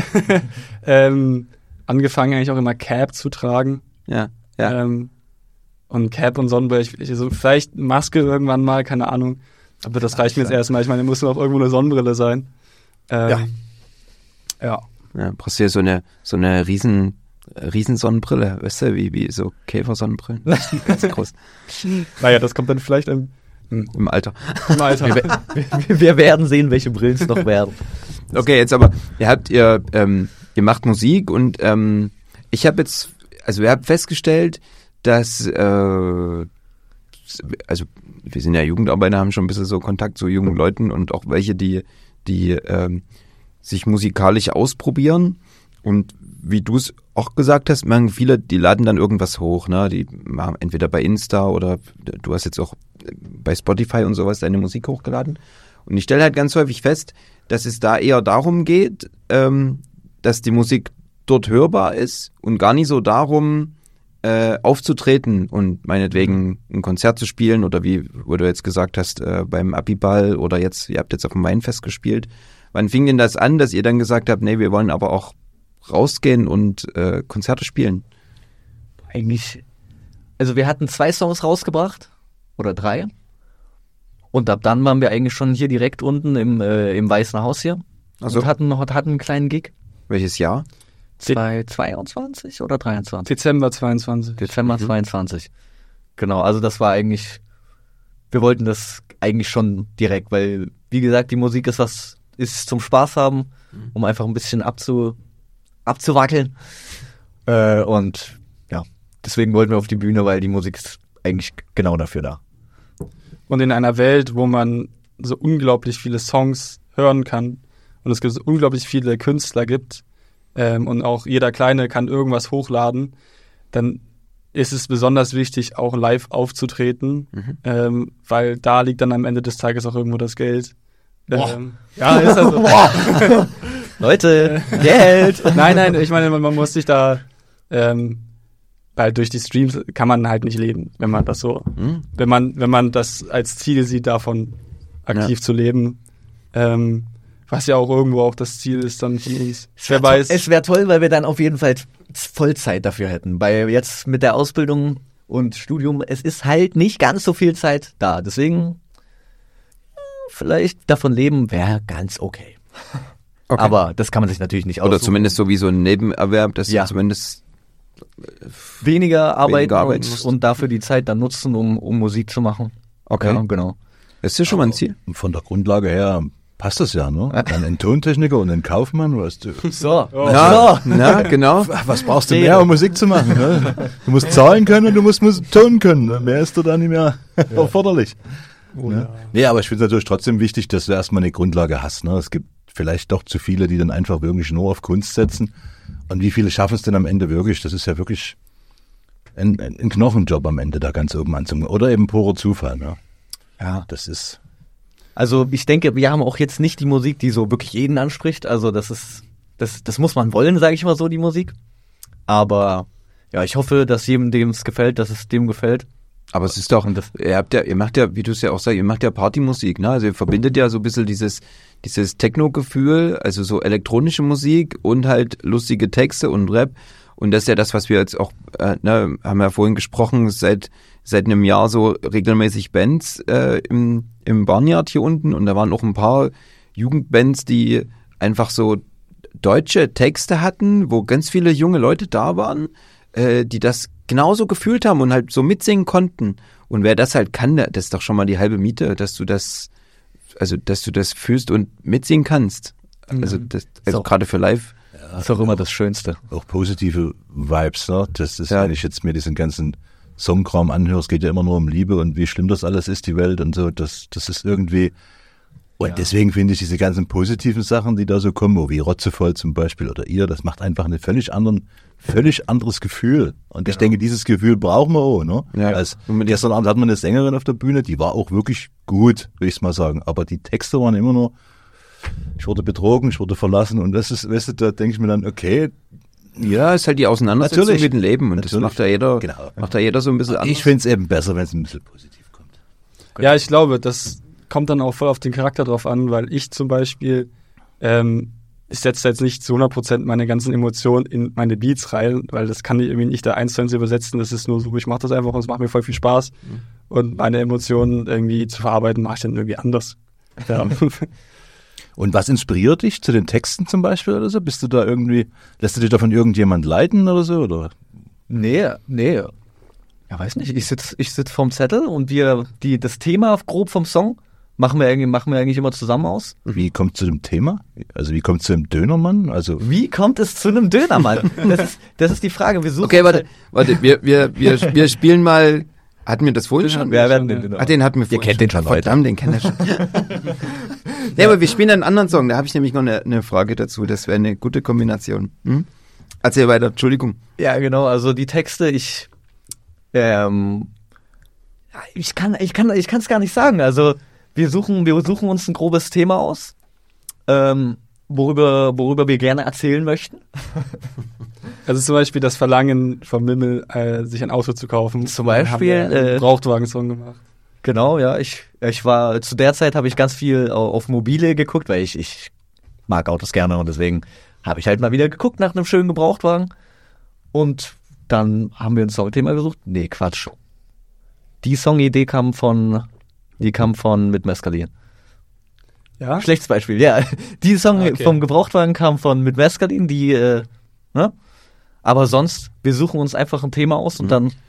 ähm, angefangen, eigentlich auch immer Cap zu tragen.
Ja. Ja.
Ähm, und Cap und Sonnenbrille, ich, ich, so, vielleicht Maske irgendwann mal, keine Ahnung. Aber das reicht mir jetzt erstmal. Ich meine, muss nur auch irgendwo eine Sonnenbrille sein. Ähm,
Ja.
Ja.
Ja, brauchst du ja so eine, so eine riesen, äh, riesen Sonnenbrille, weißt du, wie, wie so Käfersonnenbrillen. Ganz groß.
Naja, das kommt dann vielleicht im,
Im Alter.
im Alter.
Wir, wir, wir werden sehen, welche Brillen es noch werden.
Okay, jetzt aber, ihr habt ihr, ähm, ihr macht Musik und ähm, ich habe jetzt, also ihr habt festgestellt, dass, äh, also wir sind ja Jugendarbeiter, haben schon ein bisschen so Kontakt zu jungen Leuten und auch welche, die, die ähm, sich musikalisch ausprobieren. Und wie du es auch gesagt hast, man, viele, die laden dann irgendwas hoch, ne? Die machen entweder bei Insta oder du hast jetzt auch bei Spotify und sowas deine Musik hochgeladen. Und ich stelle halt ganz häufig fest, dass es da eher darum geht, ähm, dass die Musik dort hörbar ist und gar nicht so darum, äh, aufzutreten und meinetwegen ein Konzert zu spielen oder wie, wo du jetzt gesagt hast, äh, beim Abiball oder jetzt, ihr habt jetzt auf dem Weinfest gespielt. Wann fing denn das an, dass ihr dann gesagt habt, nee, wir wollen aber auch rausgehen und äh, Konzerte spielen?
Eigentlich, also wir hatten zwei Songs rausgebracht oder drei und ab dann waren wir eigentlich schon hier direkt unten im, äh, im Weißen Haus hier
Also
und hatten noch hatten einen kleinen Gig.
welches Jahr?
zweitausendzweiundzwanzig oder dreiundzwanzig?
Dezember zweiundzwanzig.
Dezember zweiundzwanzig. Genau, also das war eigentlich, wir wollten das eigentlich schon direkt, weil, wie gesagt, die Musik ist was, ist zum Spaß haben, um einfach ein bisschen abzu, abzuwackeln. Äh, und ja, deswegen wollten wir auf die Bühne, weil die Musik ist eigentlich genau dafür da.
Und in einer Welt, wo man so unglaublich viele Songs hören kann und es so unglaublich viele Künstler gibt ähm, und auch jeder Kleine kann irgendwas hochladen, dann ist es besonders wichtig, auch live aufzutreten, mhm. ähm, weil da liegt dann am Ende des Tages auch irgendwo das Geld. Ähm, ja, ist also.
Leute, Geld!
Nein, nein, ich meine, man, man muss sich da, ähm, weil durch die Streams kann man halt nicht leben, wenn man das so, mhm. wenn man, wenn man das als Ziel sieht, davon aktiv ja. zu leben, ähm, was ja auch irgendwo auch das Ziel ist dann von uns. Wer weiß.
Es wäre toll, weil wir dann auf jeden Fall Vollzeit dafür hätten. Weil jetzt mit der Ausbildung und Studium, es ist halt nicht ganz so viel Zeit da. Deswegen vielleicht davon leben wäre ganz okay. okay. Aber das kann man sich natürlich nicht aussuchen.
Oder zumindest so wie so ein Nebenerwerb, dass ja. du zumindest
weniger arbeiten,
weniger arbeiten
und,
musst.
und dafür die Zeit dann nutzen, um, um Musik zu machen.
Okay.
Ja, genau.
Das ist ja schon mal ein Ziel.
Von der Grundlage her passt das ja, ne? Dann ein Tontechniker und ein Kaufmann, weißt du.
So.
Oh. Ja, so. Ja, genau.
Was brauchst du mehr, um Musik zu machen? Ne? Du musst zahlen können und du musst Musik Ton können. Mehr ist da dann nicht mehr ja. erforderlich. Oh, ne? Ja. Nee, aber ich finde es natürlich trotzdem wichtig, dass du erstmal eine Grundlage hast. Ne? Es gibt vielleicht doch zu viele, die dann einfach wirklich nur auf Kunst setzen. Und wie viele schaffen es denn am Ende wirklich? Das ist ja wirklich ein, ein Knochenjob am Ende, da ganz oben anzukommen. Oder eben purer Zufall. Ne? Ja, das ist...
Also ich denke, wir haben auch jetzt nicht die Musik, die so wirklich jeden anspricht. Also das ist, das, das muss man wollen, sage ich mal so, die Musik. Aber ja, ich hoffe, dass jedem, dem es gefällt, dass es dem gefällt.
Aber es ist doch, ihr habt ja, ihr macht ja, wie du es ja auch sagst, ihr macht ja Partymusik, ne? Also ihr verbindet ja so ein bisschen dieses, dieses Techno-Gefühl, also so elektronische Musik und halt lustige Texte und Rap. Und das ist ja das, was wir jetzt auch, äh, ne, haben ja vorhin gesprochen, seit seit einem Jahr so regelmäßig Bands äh, im, im Barnyard hier unten. Und da waren auch ein paar Jugendbands, die einfach so deutsche Texte hatten, wo ganz viele junge Leute da waren, äh, die das genauso gefühlt haben und halt so mitsingen konnten. Und wer das halt kann, das ist doch schon mal die halbe Miete, dass du das, also dass du das fühlst und mitsingen kannst. Also das, also so. Gerade für live.
Ja, ist auch immer das Schönste.
Auch positive Vibes, ne? Das ist, ja. wenn ich jetzt mir diesen ganzen Songkram anhöre, es geht ja immer nur um Liebe und wie schlimm das alles ist, die Welt und so, das, das ist irgendwie, und ja. deswegen finde ich diese ganzen positiven Sachen, die da so kommen, wie Rotzevoll zum Beispiel oder ihr, das macht einfach ein völlig anderen, völlig anderes Gefühl. Und genau. ich denke, dieses Gefühl brauchen wir auch, ne? Ja. Als, gestern Abend hatten wir eine Sängerin auf der Bühne, die war auch wirklich gut, würde ich mal sagen, aber die Texte waren immer nur, ich wurde betrogen, ich wurde verlassen und das ist, weißt du, da denke ich mir dann, okay,
ja, ist halt die Auseinandersetzung
Natürlich.
mit dem Leben und
Natürlich.
das macht ja jeder,
genau.
macht ja jeder so ein bisschen anders.
Ich finde es eben besser, wenn es ein bisschen positiv kommt.
Ja, ich glaube, das kommt dann auch voll auf den Charakter drauf an, weil ich zum Beispiel, ähm, ich setze jetzt nicht zu hundert Prozent meine ganzen Emotionen in meine Beats rein, weil das kann ich irgendwie nicht da eins zu eins übersetzen, das ist nur so, ich mache das einfach und es macht mir voll viel Spaß mhm. und meine Emotionen irgendwie zu verarbeiten, mache ich dann irgendwie anders. Ja.
Und was inspiriert dich zu den Texten zum Beispiel oder so? Bist du da irgendwie, lässt du dich da von irgendjemand leiten oder so? Oder?
Nee, nee. Ja, weiß nicht. Ich sitze ich sitz vorm Zettel und wir, die, das Thema grob vom Song machen wir eigentlich, machen wir eigentlich immer zusammen aus.
Wie kommt es zu dem Thema? Also wie kommt es zu dem Dönermann? Also
wie kommt es zu einem Dönermann? das, ist, das ist die Frage. Wir suchen
okay, warte, warte, wir, wir, wir, wir spielen mal. Hatten wir das vorhin schon?
Wir werden den,
Ach, den hatten wir vorhin.
Ihr kennt den schon, Leute.
Verdammt, den kennt ihr schon. Nee, aber wir spielen einen anderen Song. Da habe ich nämlich noch eine, eine Frage dazu. Das wäre eine gute Kombination. Hm? Erzähl weiter, Entschuldigung.
Ja, genau. Also die Texte, ich, ähm, ich kann, ich kann, ich kann es gar nicht sagen. Also wir suchen, wir suchen uns ein grobes Thema aus, ähm, worüber, worüber wir gerne erzählen möchten.
Also zum Beispiel das Verlangen von Mimmel, äh, sich ein Auto zu kaufen.
Zum Beispiel
haben wir einen
äh,
Brauchtwagen-Song gemacht.
Genau, ja. Ich, ich war zu der Zeit habe ich ganz viel auf Mobile geguckt, weil ich, ich mag Autos gerne und deswegen habe ich halt mal wieder geguckt nach einem schönen Gebrauchtwagen. Und dann haben wir ein Songthema gesucht. Nee, Quatsch. Die Songidee kam von, die kam von Mit Mescalin.
Ja?
Schlechtes Beispiel, ja. Die Song
okay.
vom Gebrauchtwagen kam von Mit Mescalin, die, äh, ne? Aber sonst, wir suchen uns einfach ein Thema aus und mhm. dann,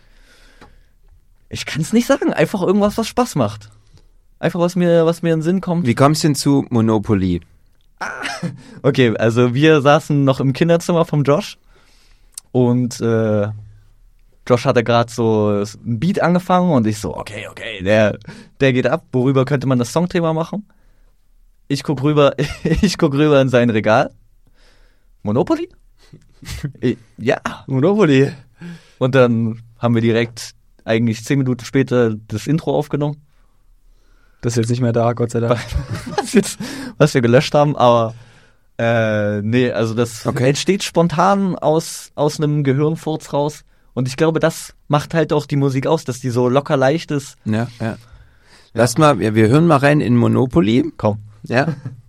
ich kann es nicht sagen, einfach irgendwas, was Spaß macht. Einfach, was mir, was mir in den Sinn kommt.
Wie kommst du denn zu Monopoly?
Okay, also wir saßen noch im Kinderzimmer vom Josh Und äh, Josh hatte gerade so ein Beat angefangen und ich so, okay, okay, der, der geht ab. Worüber könnte man das Songthema machen? Ich guck rüber, ich guck rüber in sein Regal. Monopoly? Ich, ja.
Monopoly.
Und dann haben wir direkt eigentlich zehn Minuten später das Intro aufgenommen.
Das ist jetzt nicht mehr da, Gott sei Dank.
was, jetzt, was wir gelöscht haben, aber äh, nee, also das
Okay.
entsteht spontan aus, aus einem Gehirnfurz raus. Und ich glaube, das macht halt auch die Musik aus, dass die so locker leicht ist.
Ja, ja. Lass mal, wir, wir hören mal rein in Monopoly.
Komm.
Ja.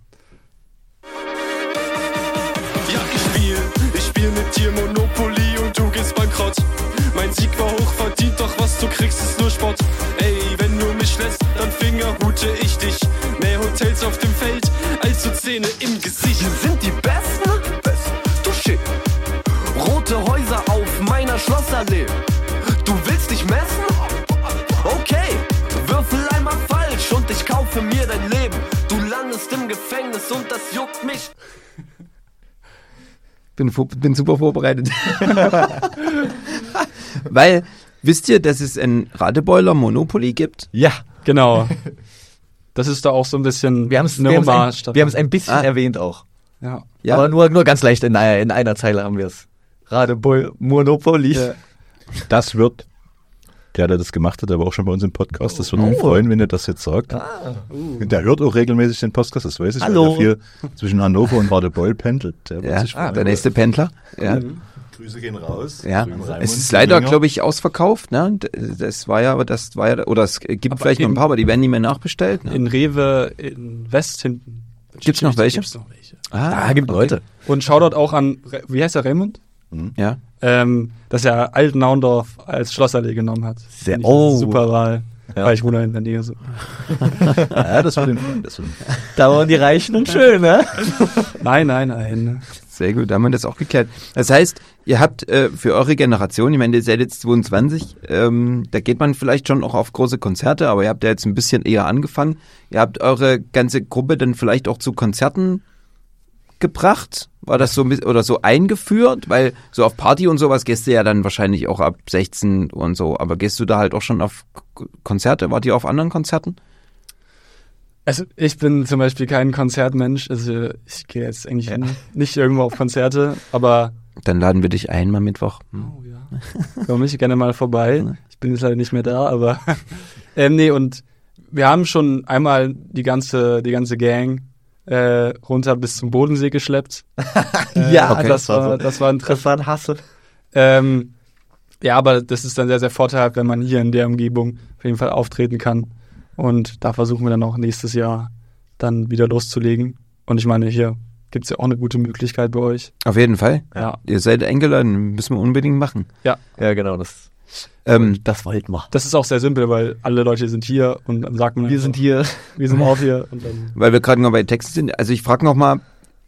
Ja, ich spiel, ich spiel mit dir Monopoly und du gehst bankrott. Mein Sieg war hochverdient, doch was du kriegst ist nur Spott. Ey, wenn du mich lässt, dann fingerhute ich dich. Mehr Hotels auf dem Feld, als so Zähne im Gesicht. Wir sind die Besten? Besten. Du shit. Rote Häuser auf meiner Schlossallee. Du willst dich messen? Okay, würfel einmal falsch und ich kaufe mir dein Leben. Du landest im Gefängnis und das juckt mich.
Bin, vo- bin super vorbereitet. Weil, wisst ihr, dass es ein Radebeuler Monopoly gibt?
Ja.
Genau. Das ist da auch so ein bisschen
Wir haben es
eine
wir haben's
Hommage
ein,
davon.
wir haben's ein bisschen
Ah.
erwähnt auch.
Ja.
Ja.
Aber nur, nur ganz leicht in einer, in einer Zeile haben wir es. Radebeul Monopoly.
Ja.
Das wird, der, der das gemacht hat, der war auch schon bei uns im Podcast. Das würde mich
Oh.
freuen, wenn er das jetzt sagt. Der hört auch regelmäßig den Podcast, das weiß ich,
Hallo.
weil der viel zwischen Hannover und Radebeul pendelt. Der wird
Ja,
sich freuen.
der nächste Pendler. Ja.
Grüße gehen raus.
Ja,
Drüben Raimund,
es ist leider,
Thüringer.
glaube ich, ausverkauft. Ne? Und das war ja, aber das war ja, oder es gibt
Aber
vielleicht noch ein
in-
paar, aber die werden nicht mehr nachbestellt. Ne?
In Rewe in West hinten.
Gibt's noch welche?
Gibt's noch welche.
Ah, gibt Leute.
Und Shoutout auch an, Re- wie heißt der, Raymond?
Ja.
Ähm, dass er Alten-Naundorf als Schlossallee genommen hat.
Sehr-
Finde ich
oh.
eine super Wahl.
Ja.
Weil ich wohne in der Nähe so.
Ja, das wird den freuen. Das wird ihn freuen.
Da waren die Reichen und schön, ne?
Nein, nein, nein.
Sehr gut, da haben wir das auch geklärt. Das heißt, ihr habt äh, für eure Generation, ich meine, ihr seid jetzt zweiundzwanzig, ähm, da geht man vielleicht schon auch auf große Konzerte, aber ihr habt ja jetzt ein bisschen eher angefangen. Ihr habt eure ganze Gruppe dann vielleicht auch zu Konzerten gebracht? War das so ein bisschen, oder so eingeführt? Weil so auf Party und sowas gehst du ja dann wahrscheinlich auch ab sechzehn und so, aber gehst du da halt auch schon auf K- Konzerte? Wart ihr auf anderen Konzerten?
Also ich bin zum Beispiel kein Konzertmensch. Also ich gehe jetzt eigentlich
Ja.
nicht irgendwo auf Konzerte, aber
Dann laden wir dich ein mal Mittwoch. Hm.
oh, ja. komme ich gerne mal vorbei. Ich bin jetzt leider nicht mehr da, aber ähm, nee, und wir haben schon einmal die ganze, die ganze Gang äh, runter bis zum Bodensee geschleppt. Äh,
Ja,
okay.
das war, das war ein Treff.
Das war ein Hassel.
Ähm, ja, aber das ist dann sehr, sehr vorteilhaft, wenn man hier in der Umgebung auf jeden Fall auftreten kann. Und da versuchen wir dann auch nächstes Jahr dann wieder loszulegen. Und ich meine, hier gibt's ja auch eine gute Möglichkeit bei euch.
Auf jeden Fall.
Ja.
Ihr seid eingeladen, müssen wir unbedingt machen.
Ja, genau, das,
Ähm,
das wollten wir.
Das ist auch sehr simpel, weil alle Leute sind hier und dann sagt man
Wir
einfach,
sind hier.
wir sind auch hier. Und dann
weil wir gerade noch bei Texten sind. Also ich frage noch mal,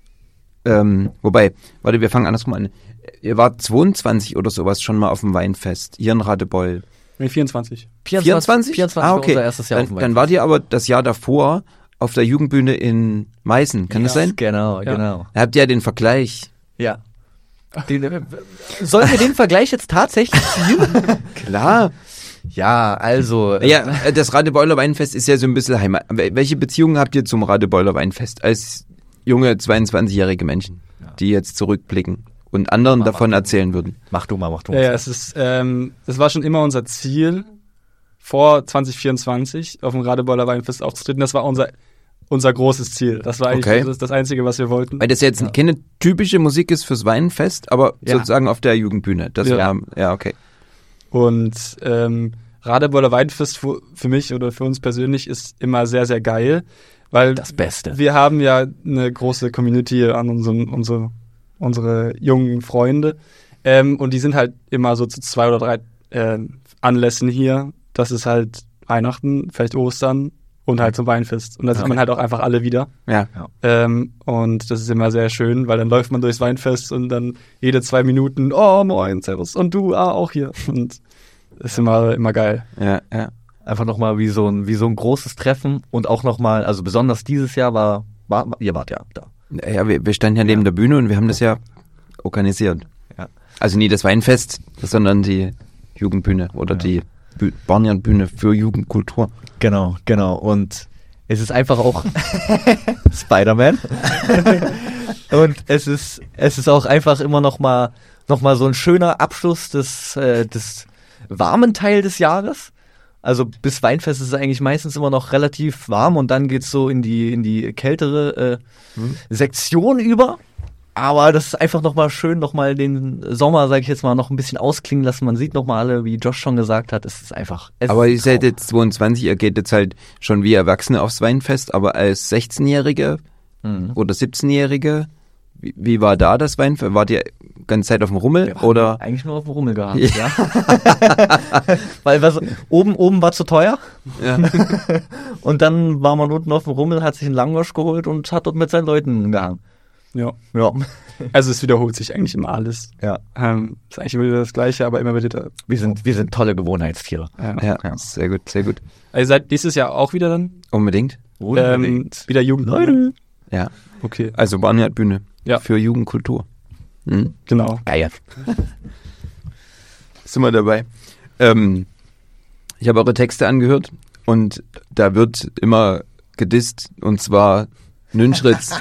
ähm, wobei, warte, wir fangen andersrum an. Ihr wart zweiundzwanzig oder sowas schon mal auf dem Weinfest, hier in Radebeul.
nee, vierundzwanzig.
vierundzwanzig?
vierundzwanzig
Ah,
war
okay.
unser erstes Jahr auf dem
Dann, dann wart ihr aber das Jahr davor auf der Jugendbühne in Meißen, kann das sein?
Genau,
Ja.
genau.
Da habt ihr ja den Vergleich.
Ja. Den, äh, sollen wir den Vergleich jetzt tatsächlich ziehen?
Klar.
Ja, also. äh,
Ja, das Radebeuler Weinfest ist ja so ein bisschen Heimat. Welche Beziehungen habt ihr zum Radebeuler Weinfest als junge zweiundzwanzigjährige Menschen, die jetzt zurückblicken und anderen
Mach,
davon
mach.
erzählen würden?
Mach du mal, mach du
Ja,
mal.
ja, es ist, ähm, das war schon immer unser Ziel, vor zwanzig vierundzwanzig auf dem Radebeuler Weinfest aufzutreten. Das war unser, unser großes Ziel. Das war eigentlich
Okay.
das, das Einzige, was wir wollten.
Weil das jetzt
Ja.
keine typische Musik ist fürs Weinfest, aber
Ja.
sozusagen auf der Jugendbühne. Das
Ja.
ja. ja, okay.
Und ähm, Radebeuler Weinfest für, für mich oder für uns persönlich ist immer sehr, sehr geil, weil
Das Beste.
wir haben ja eine große Community an unseren, unsere, unsere jungen Freunde ähm, und die sind halt immer so zu zwei oder drei äh, Anlässen hier. Das ist halt Weihnachten, vielleicht Ostern und halt zum Weinfest. Und da sieht man halt auch einfach alle wieder.
Ja.
Ähm, und das ist immer sehr schön, weil dann läuft man durchs Weinfest und dann jede zwei Minuten, oh moin, servus, und du, ah, auch hier. Und das ist immer, immer geil.
Ja, ja.
Einfach nochmal wie so ein, wie so ein großes Treffen und auch nochmal, also besonders dieses Jahr war, war, ihr wart ja da.
Ja, wir, wir standen ja neben der Bühne und wir haben das ja organisiert.
Ja.
Also nie das Weinfest, sondern die Jugendbühne oder die Bü- Barnjahrnbühne für Jugendkultur.
Genau, genau. Und es ist einfach auch Spider-Man. Und es ist, es ist auch einfach immer noch mal, noch mal so ein schöner Abschluss des, äh, des warmen Teil des Jahres. Also bis Weinfest ist es eigentlich meistens immer noch relativ warm und dann geht's so in die, in die kältere äh, hm. Sektion über. Aber das ist einfach nochmal schön, nochmal den Sommer, sag ich jetzt mal, noch ein bisschen ausklingen lassen. Man sieht nochmal alle, wie Josh schon gesagt hat, es ist einfach... Es
aber ihr
ist
seid jetzt zweiundzwanzig, ihr geht jetzt halt schon wie Erwachsene aufs Weinfest, aber als sechzehnjährige
Mhm.
oder siebzehnjährige, wie, wie war da das Weinfest? Wart ihr die ganze Zeit auf dem Rummel?
Wir haben
Oder?
eigentlich nur auf dem Rummel gehabt, ja. Weil was, oben, oben war zu teuer.
Ja.
Und dann war man unten auf dem Rummel, hat sich einen Langosch geholt und hat dort mit seinen Leuten gehangen.
Ja.
Ja.
Also es wiederholt sich eigentlich immer alles.
Ja.
Ähm, ist eigentlich immer wieder das Gleiche, aber immer wieder...
Wir sind, wir sind tolle Gewohnheitstiere.
Ja.
Ja,
Ja.
sehr gut, sehr gut.
Also seid nächstes Jahr auch wieder dann?
Unbedingt.
Ähm, wieder Jugend.
Leute.
Ja.
Okay,
Also Barnjahrnbühne
Ja.
für Jugendkultur. Hm?
genau.
Geil.
Sind wir dabei. Ähm, ich habe eure Texte angehört und da wird immer gedisst und zwar Nünschritz.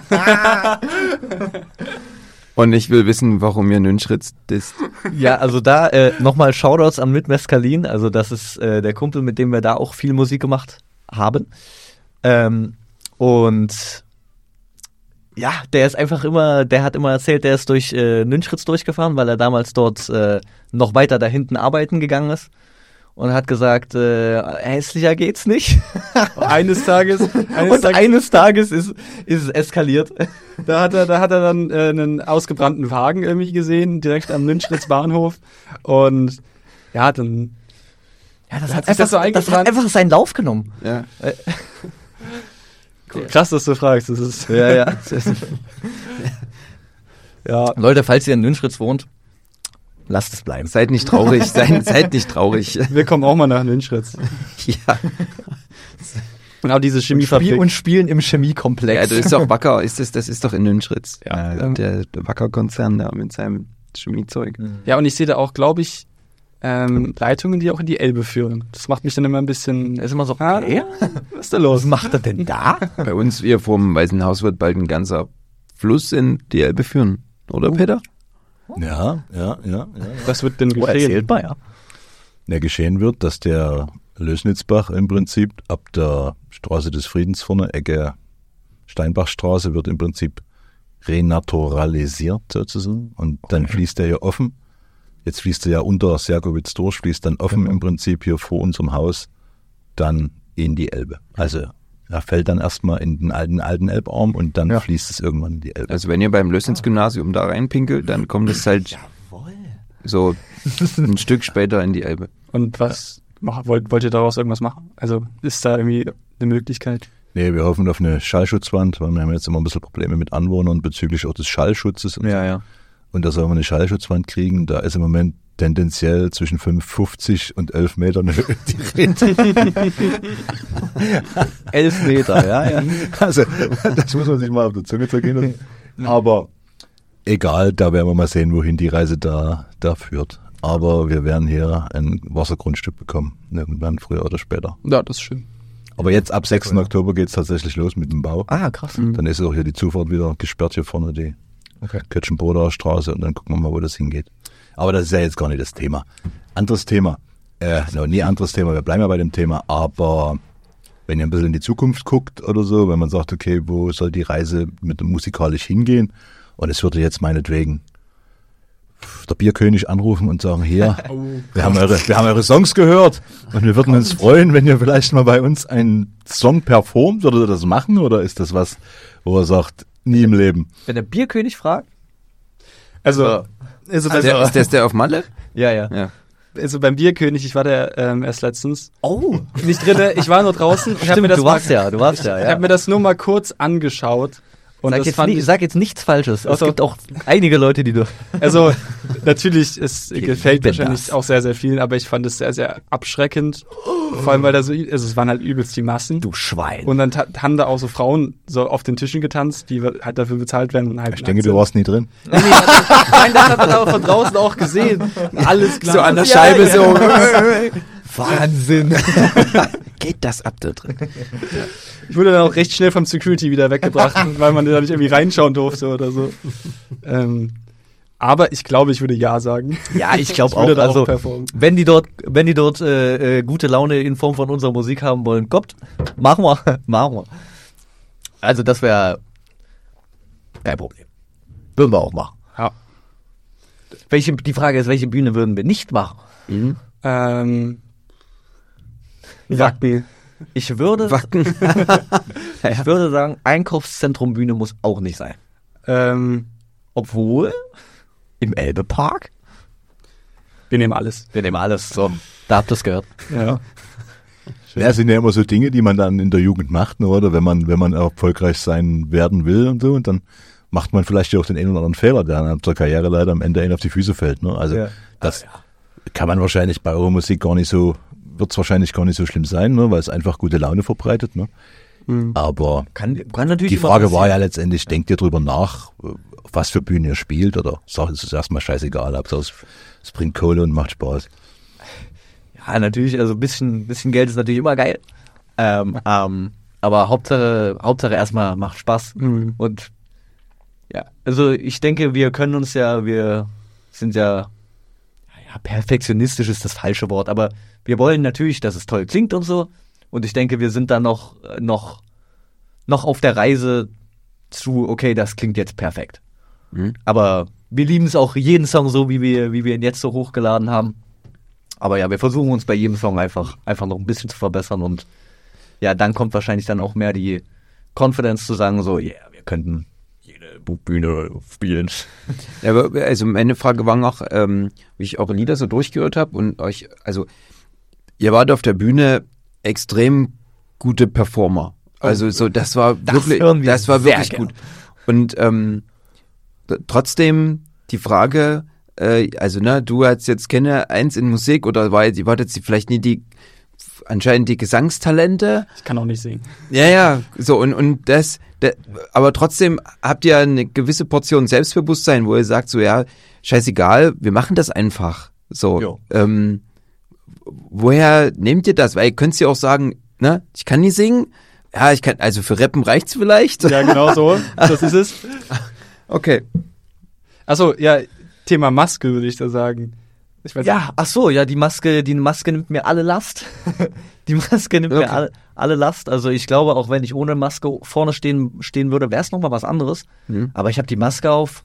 Und ich will wissen, warum ihr Nünschritz disst.
Ja, also da äh, nochmal Shoutouts an Mit Mescalin. Also das ist äh, der Kumpel, mit dem wir da auch viel Musik gemacht haben. Ähm, und ja, der ist einfach immer, der hat immer erzählt, der ist durch äh, Nünschritz durchgefahren, weil er damals dort äh, noch weiter da hinten arbeiten gegangen ist. Und hat gesagt, äh, hässlicher geht's nicht.
Eines Tages, eines
Und
Tages
eines Tages ist, ist es eskaliert.
da hat er, da hat er dann äh, einen ausgebrannten Wagen irgendwie gesehen, direkt am Nünschritz Bahnhof. Und ja, dann
Ja, das
Hat
hat,
sich das
einfach,
so
das hat
eingebrannt?
einfach seinen Lauf genommen.
Ja.
krass, dass du fragst. Das ist
Ja, ja. ja. Leute, falls ihr in Nünschritz wohnt, lasst es bleiben.
Seid nicht traurig, seid, seid nicht traurig.
Wir kommen auch mal nach Nünschritz.
Ja.
Genau, diese Chemiefabrik.
Spiel und spielen im Chemiekomplex.
Ja, das ist doch Wacker, ist das, das ist doch in Nünschritz.
Ja.
Äh, der der Wacker-Konzern da mit seinem Chemiezeug.
Ja, und ich sehe da auch, glaube ich, ähm, Leitungen, die auch in die Elbe führen. Das macht mich dann immer ein bisschen...
ist immer so,
Ah,
okay.
was ist da los?
Was macht er denn da?
Bei uns, hier vorm Weißen Haus wird bald ein ganzer Fluss in die Elbe führen. Oder, Peter?
Ja, ja, ja, ja.
Was wird denn
Oh,
geschehen?
erzählt mal, ja.
Ja, geschehen wird, dass der Lößnitzbach im Prinzip ab der Straße des Friedens vorne, Ecke Steinbachstraße, wird im Prinzip renaturalisiert sozusagen. Und dann fließt er ja offen. Jetzt fließt er ja unter Sergowitz durch, fließt dann offen im Prinzip hier vor unserem Haus dann in die Elbe. Also er fällt dann erstmal in den alten, alten Elbarm und dann
Ja.
fließt es irgendwann in die Elbe.
Also wenn ihr beim Lößnitz-Gymnasium da reinpinkelt, dann kommt es halt so ein Stück später in die Elbe.
Und was mach, wollt, wollt ihr daraus irgendwas machen? Also ist da irgendwie eine Möglichkeit?
Nee, wir hoffen auf eine Schallschutzwand, weil wir haben jetzt immer ein bisschen Probleme mit Anwohnern bezüglich auch des Schallschutzes. Und,
Ja, ja.
und da sollen wir eine Schallschutzwand kriegen. Da ist im Moment tendenziell zwischen fünfundfünfzig und elf Metern Höhe die Rede.
Elf Meter, ja, ja.
Also, das muss man sich mal auf der Zunge zergehen lassen. Aber egal, da werden wir mal sehen, wohin die Reise da, da führt. Aber wir werden hier ein Wassergrundstück bekommen, irgendwann früher oder später.
Ja, das ist schön.
Aber jetzt ab sechsten Oktober geht's tatsächlich los mit dem Bau.
Ah, krass.
Dann ist auch hier die Zufahrt wieder gesperrt, hier vorne die
Okay.
Kötschenboder Straße, und dann gucken wir mal, wo das hingeht. Aber das ist ja jetzt gar nicht das Thema. Anderes Thema. Äh, no, nie anderes Thema, wir bleiben ja bei dem Thema, aber wenn ihr ein bisschen in die Zukunft guckt oder so, wenn man sagt, okay, wo soll die Reise mit dem musikalisch hingehen, und es würde jetzt meinetwegen der Bierkönig anrufen und sagen, hier, wir haben eure, wir haben eure Songs gehört und wir würden uns freuen, wenn ihr vielleicht mal bei uns einen Song performt. Würdet ihr das machen, oder ist das was, wo er sagt, nie im Leben?
Wenn der Bierkönig fragt?
Also, also, bei,
Der, ist das der auf Malle?
Ja, ja.
Ja.
also beim Bierkönig, ich war da ähm, erst letztens.
Oh,
Nicht drin, ich war nur draußen und habe mir
stimmt,
das
du
mal,
warst ja, du warst ja,
ich
ja.
habe mir das nur mal kurz angeschaut. Und
sag,
das
jetzt
fand
nie,
ich,
sag jetzt nichts Falsches.
Ach
Es
so.
gibt auch einige Leute, die du...
also natürlich, es gefällt
lieben
wahrscheinlich
das.
auch sehr, sehr vielen, aber ich fand es sehr, sehr abschreckend. Vor allem, weil da so, also es waren halt übelst die Massen.
Du Schwein.
Und dann ta- haben da auch so Frauen so auf den Tischen getanzt, die halt dafür bezahlt werden. Und halt
Ich denke, du warst nie drin.
Nein, das hat man aber von draußen auch gesehen. Alles klar.
So an der
Ja,
Scheibe
ja.
so.
Wahnsinn.
Geht das ab da drin?
Ich wurde dann auch recht schnell vom Security wieder weggebracht, weil man da nicht irgendwie reinschauen durfte oder so. Ähm, aber ich glaube, ich würde ja sagen.
Ja, ich glaube
Ich würde
auch.
da auch
Also,
performen.
wenn die dort, wenn die dort äh, äh, gute Laune in Form von unserer Musik haben wollen, kommt, machen wir, machen wir. Also das wäre kein Problem. Würden wir auch machen.
Ja.
Welche, die Frage ist, welche Bühne würden wir nicht machen?
Ähm,
Ja.
Rugby.
Ich würde,
Wacken.
ich würde sagen, Einkaufszentrum Bühne muss auch nicht sein.
Ähm,
Obwohl, im Elbe-Park,
wir nehmen alles.
wir nehmen alles. So, da habt ihr es gehört.
Ja.
Ja, es sind ja immer so Dinge, die man dann in der Jugend macht, ne, oder wenn man, wenn man erfolgreich sein werden will und so, und dann macht man vielleicht ja auch den einen oder anderen Fehler, der dann zur Karriere leider am Ende einen auf die Füße fällt. Ne? Also
Ja.
das kann man wahrscheinlich bei eurer Musik gar nicht so, wird es wahrscheinlich gar nicht so schlimm sein, ne, weil es einfach gute Laune verbreitet. Ne?
Mhm.
Aber
Kann, kann natürlich
die
immer
Frage war
passieren.
ja letztendlich, denkt ihr drüber nach, auf was für Bühnen ihr spielt, oder sagt es ist erstmal scheißegal, Hauptsache es, es bringt Kohle und macht Spaß.
Ja, natürlich, also ein bisschen, bisschen Geld ist natürlich immer geil. Ähm, ähm, aber Hauptsache, Hauptsache erstmal macht Spaß.
Mhm.
Und ja, also ich denke, wir können uns ja, wir sind ja, ja, perfektionistisch ist das falsche Wort, aber wir wollen natürlich, dass es toll klingt und so. Und ich denke, wir sind da noch, noch, noch auf der Reise zu, okay, das klingt jetzt perfekt.
Mhm.
Aber wir lieben es auch jeden Song so, wie wir, wie wir ihn jetzt so hochgeladen haben. Aber ja, wir versuchen uns bei jedem Song einfach, einfach noch ein bisschen zu verbessern und ja, dann kommt wahrscheinlich dann auch mehr die Confidence zu sagen, so, yeah, wir könnten jede Bühne spielen.
Ja, aber also meine Frage war noch, ähm, wie ich eure Lieder so durchgehört habe und euch, also ihr wart auf der Bühne extrem gute Performer. Also so, das war
Das
wirklich,
hören wir
das war
sehr
wirklich
gern.
gut. Und ähm, t- trotzdem die Frage, äh, also ne, du hast jetzt keine Eins in Musik oder war jetzt, war jetzt vielleicht nie die anscheinend die Gesangstalente.
Ich kann auch nicht singen.
Ja, ja, so und und das, der, aber trotzdem habt ihr eine gewisse Portion Selbstbewusstsein, wo ihr sagt so, ja, scheißegal, wir machen das einfach. So,
Jo.
ähm, woher nehmt ihr das? Weil ihr könnt ja auch sagen, ne, ich kann nicht singen. Ja, ich kann, also für Rappen reicht's vielleicht.
Ja, genau so. Das ist es.
Okay.
Achso, ja, Thema Maske würde ich da sagen. Ich weiß
Ja, ach so, ja, die Maske, die Maske nimmt mir alle Last. Die Maske nimmt
Okay.
mir alle, alle Last. Also ich glaube, auch wenn ich ohne Maske vorne stehen, stehen würde, wäre es nochmal was anderes.
Mhm.
Aber ich habe die Maske auf.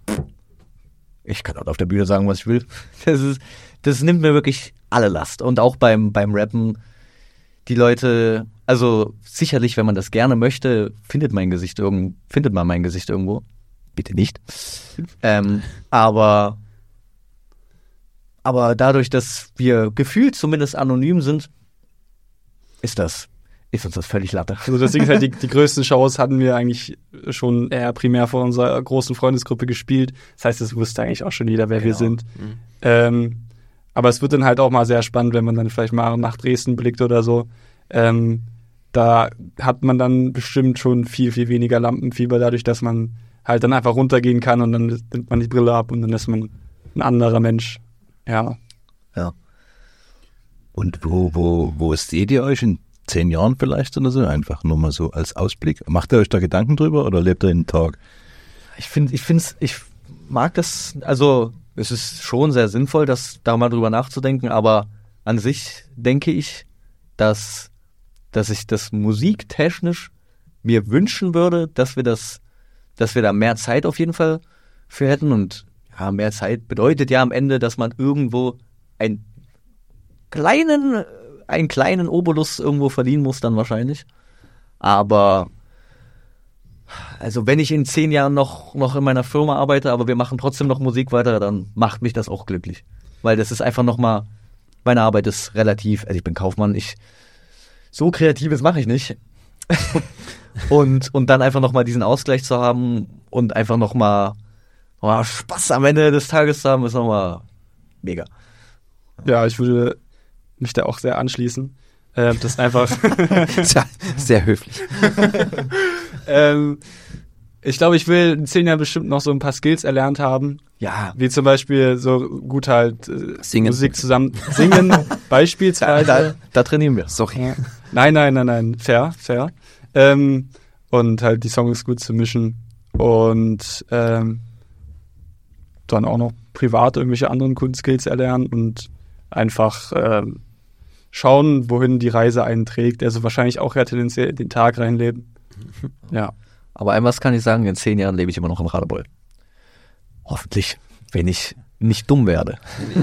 Ich kann auch auf der Bühne sagen, was ich will. Das ist, das nimmt mir wirklich alle Last. Und auch beim, beim Rappen, die Leute, also sicherlich, wenn man das gerne möchte, findet mein Gesicht irgendwo, findet man mein Gesicht irgendwo. Bitte nicht. ähm, aber, aber dadurch, dass wir gefühlt zumindest anonym sind, ist das, ist uns das völlig Latte.
Also das Ding ist halt, die, die größten Shows hatten wir eigentlich schon eher primär vor unserer großen Freundesgruppe gespielt. Das heißt, es wusste eigentlich auch schon jeder, wer wir
Genau.
sind. Ähm, aber es wird dann halt auch mal sehr spannend, wenn man dann vielleicht mal nach Dresden blickt oder so. Ähm, da hat man dann bestimmt schon viel, viel weniger Lampenfieber, dadurch, dass man halt dann einfach runtergehen kann und dann nimmt man die Brille ab und dann ist man ein anderer Mensch. Ja.
Ja.
Und wo, wo, wo seht ihr euch in zehn Jahren vielleicht oder so? Einfach nur mal so als Ausblick. Macht ihr euch da Gedanken drüber oder lebt ihr in den Tag?
Ich finde, ich find's, ich mag das, also es ist schon sehr sinnvoll, das da mal drüber nachzudenken, aber an sich denke ich, dass, dass ich das musiktechnisch mir wünschen würde, dass wir das, dass wir da mehr Zeit auf jeden Fall für hätten und ja, mehr Zeit bedeutet ja am Ende, dass man irgendwo einen kleinen, einen kleinen Obolus irgendwo verdienen muss dann wahrscheinlich, aber also wenn ich in zehn Jahren noch, noch in meiner Firma arbeite, aber wir machen trotzdem noch Musik weiter, dann macht mich das auch glücklich. Weil das ist einfach nochmal, meine Arbeit ist relativ, also ich bin Kaufmann, ich, so Kreatives mache ich nicht. und, und dann einfach nochmal diesen Ausgleich zu haben und einfach nochmal oh, Spaß am Ende des Tages zu haben, ist nochmal mega.
Ja, ich würde mich da auch sehr anschließen. Äh, das ist einfach
Sehr, sehr höflich.
ähm, ich glaube, ich will in zehn Jahren bestimmt noch so ein paar Skills erlernt haben.
Ja,
Wie zum Beispiel so gut halt äh,
Singen.
Musik zusammen singen, beispielsweise.
da, da trainieren wir.
Sorry.
Nein, nein, nein, nein, fair, fair. Ähm, und halt die Songs gut zu mischen und ähm, dann auch noch privat irgendwelche anderen coolen Skills erlernen und einfach ähm, schauen, wohin die Reise einen trägt. Also wahrscheinlich auch ja tendenziell in den Tag reinleben. Ja.
Aber einmal kann ich sagen, in zehn Jahren lebe ich immer noch in Radebeul. Hoffentlich, wenn ich nicht dumm werde.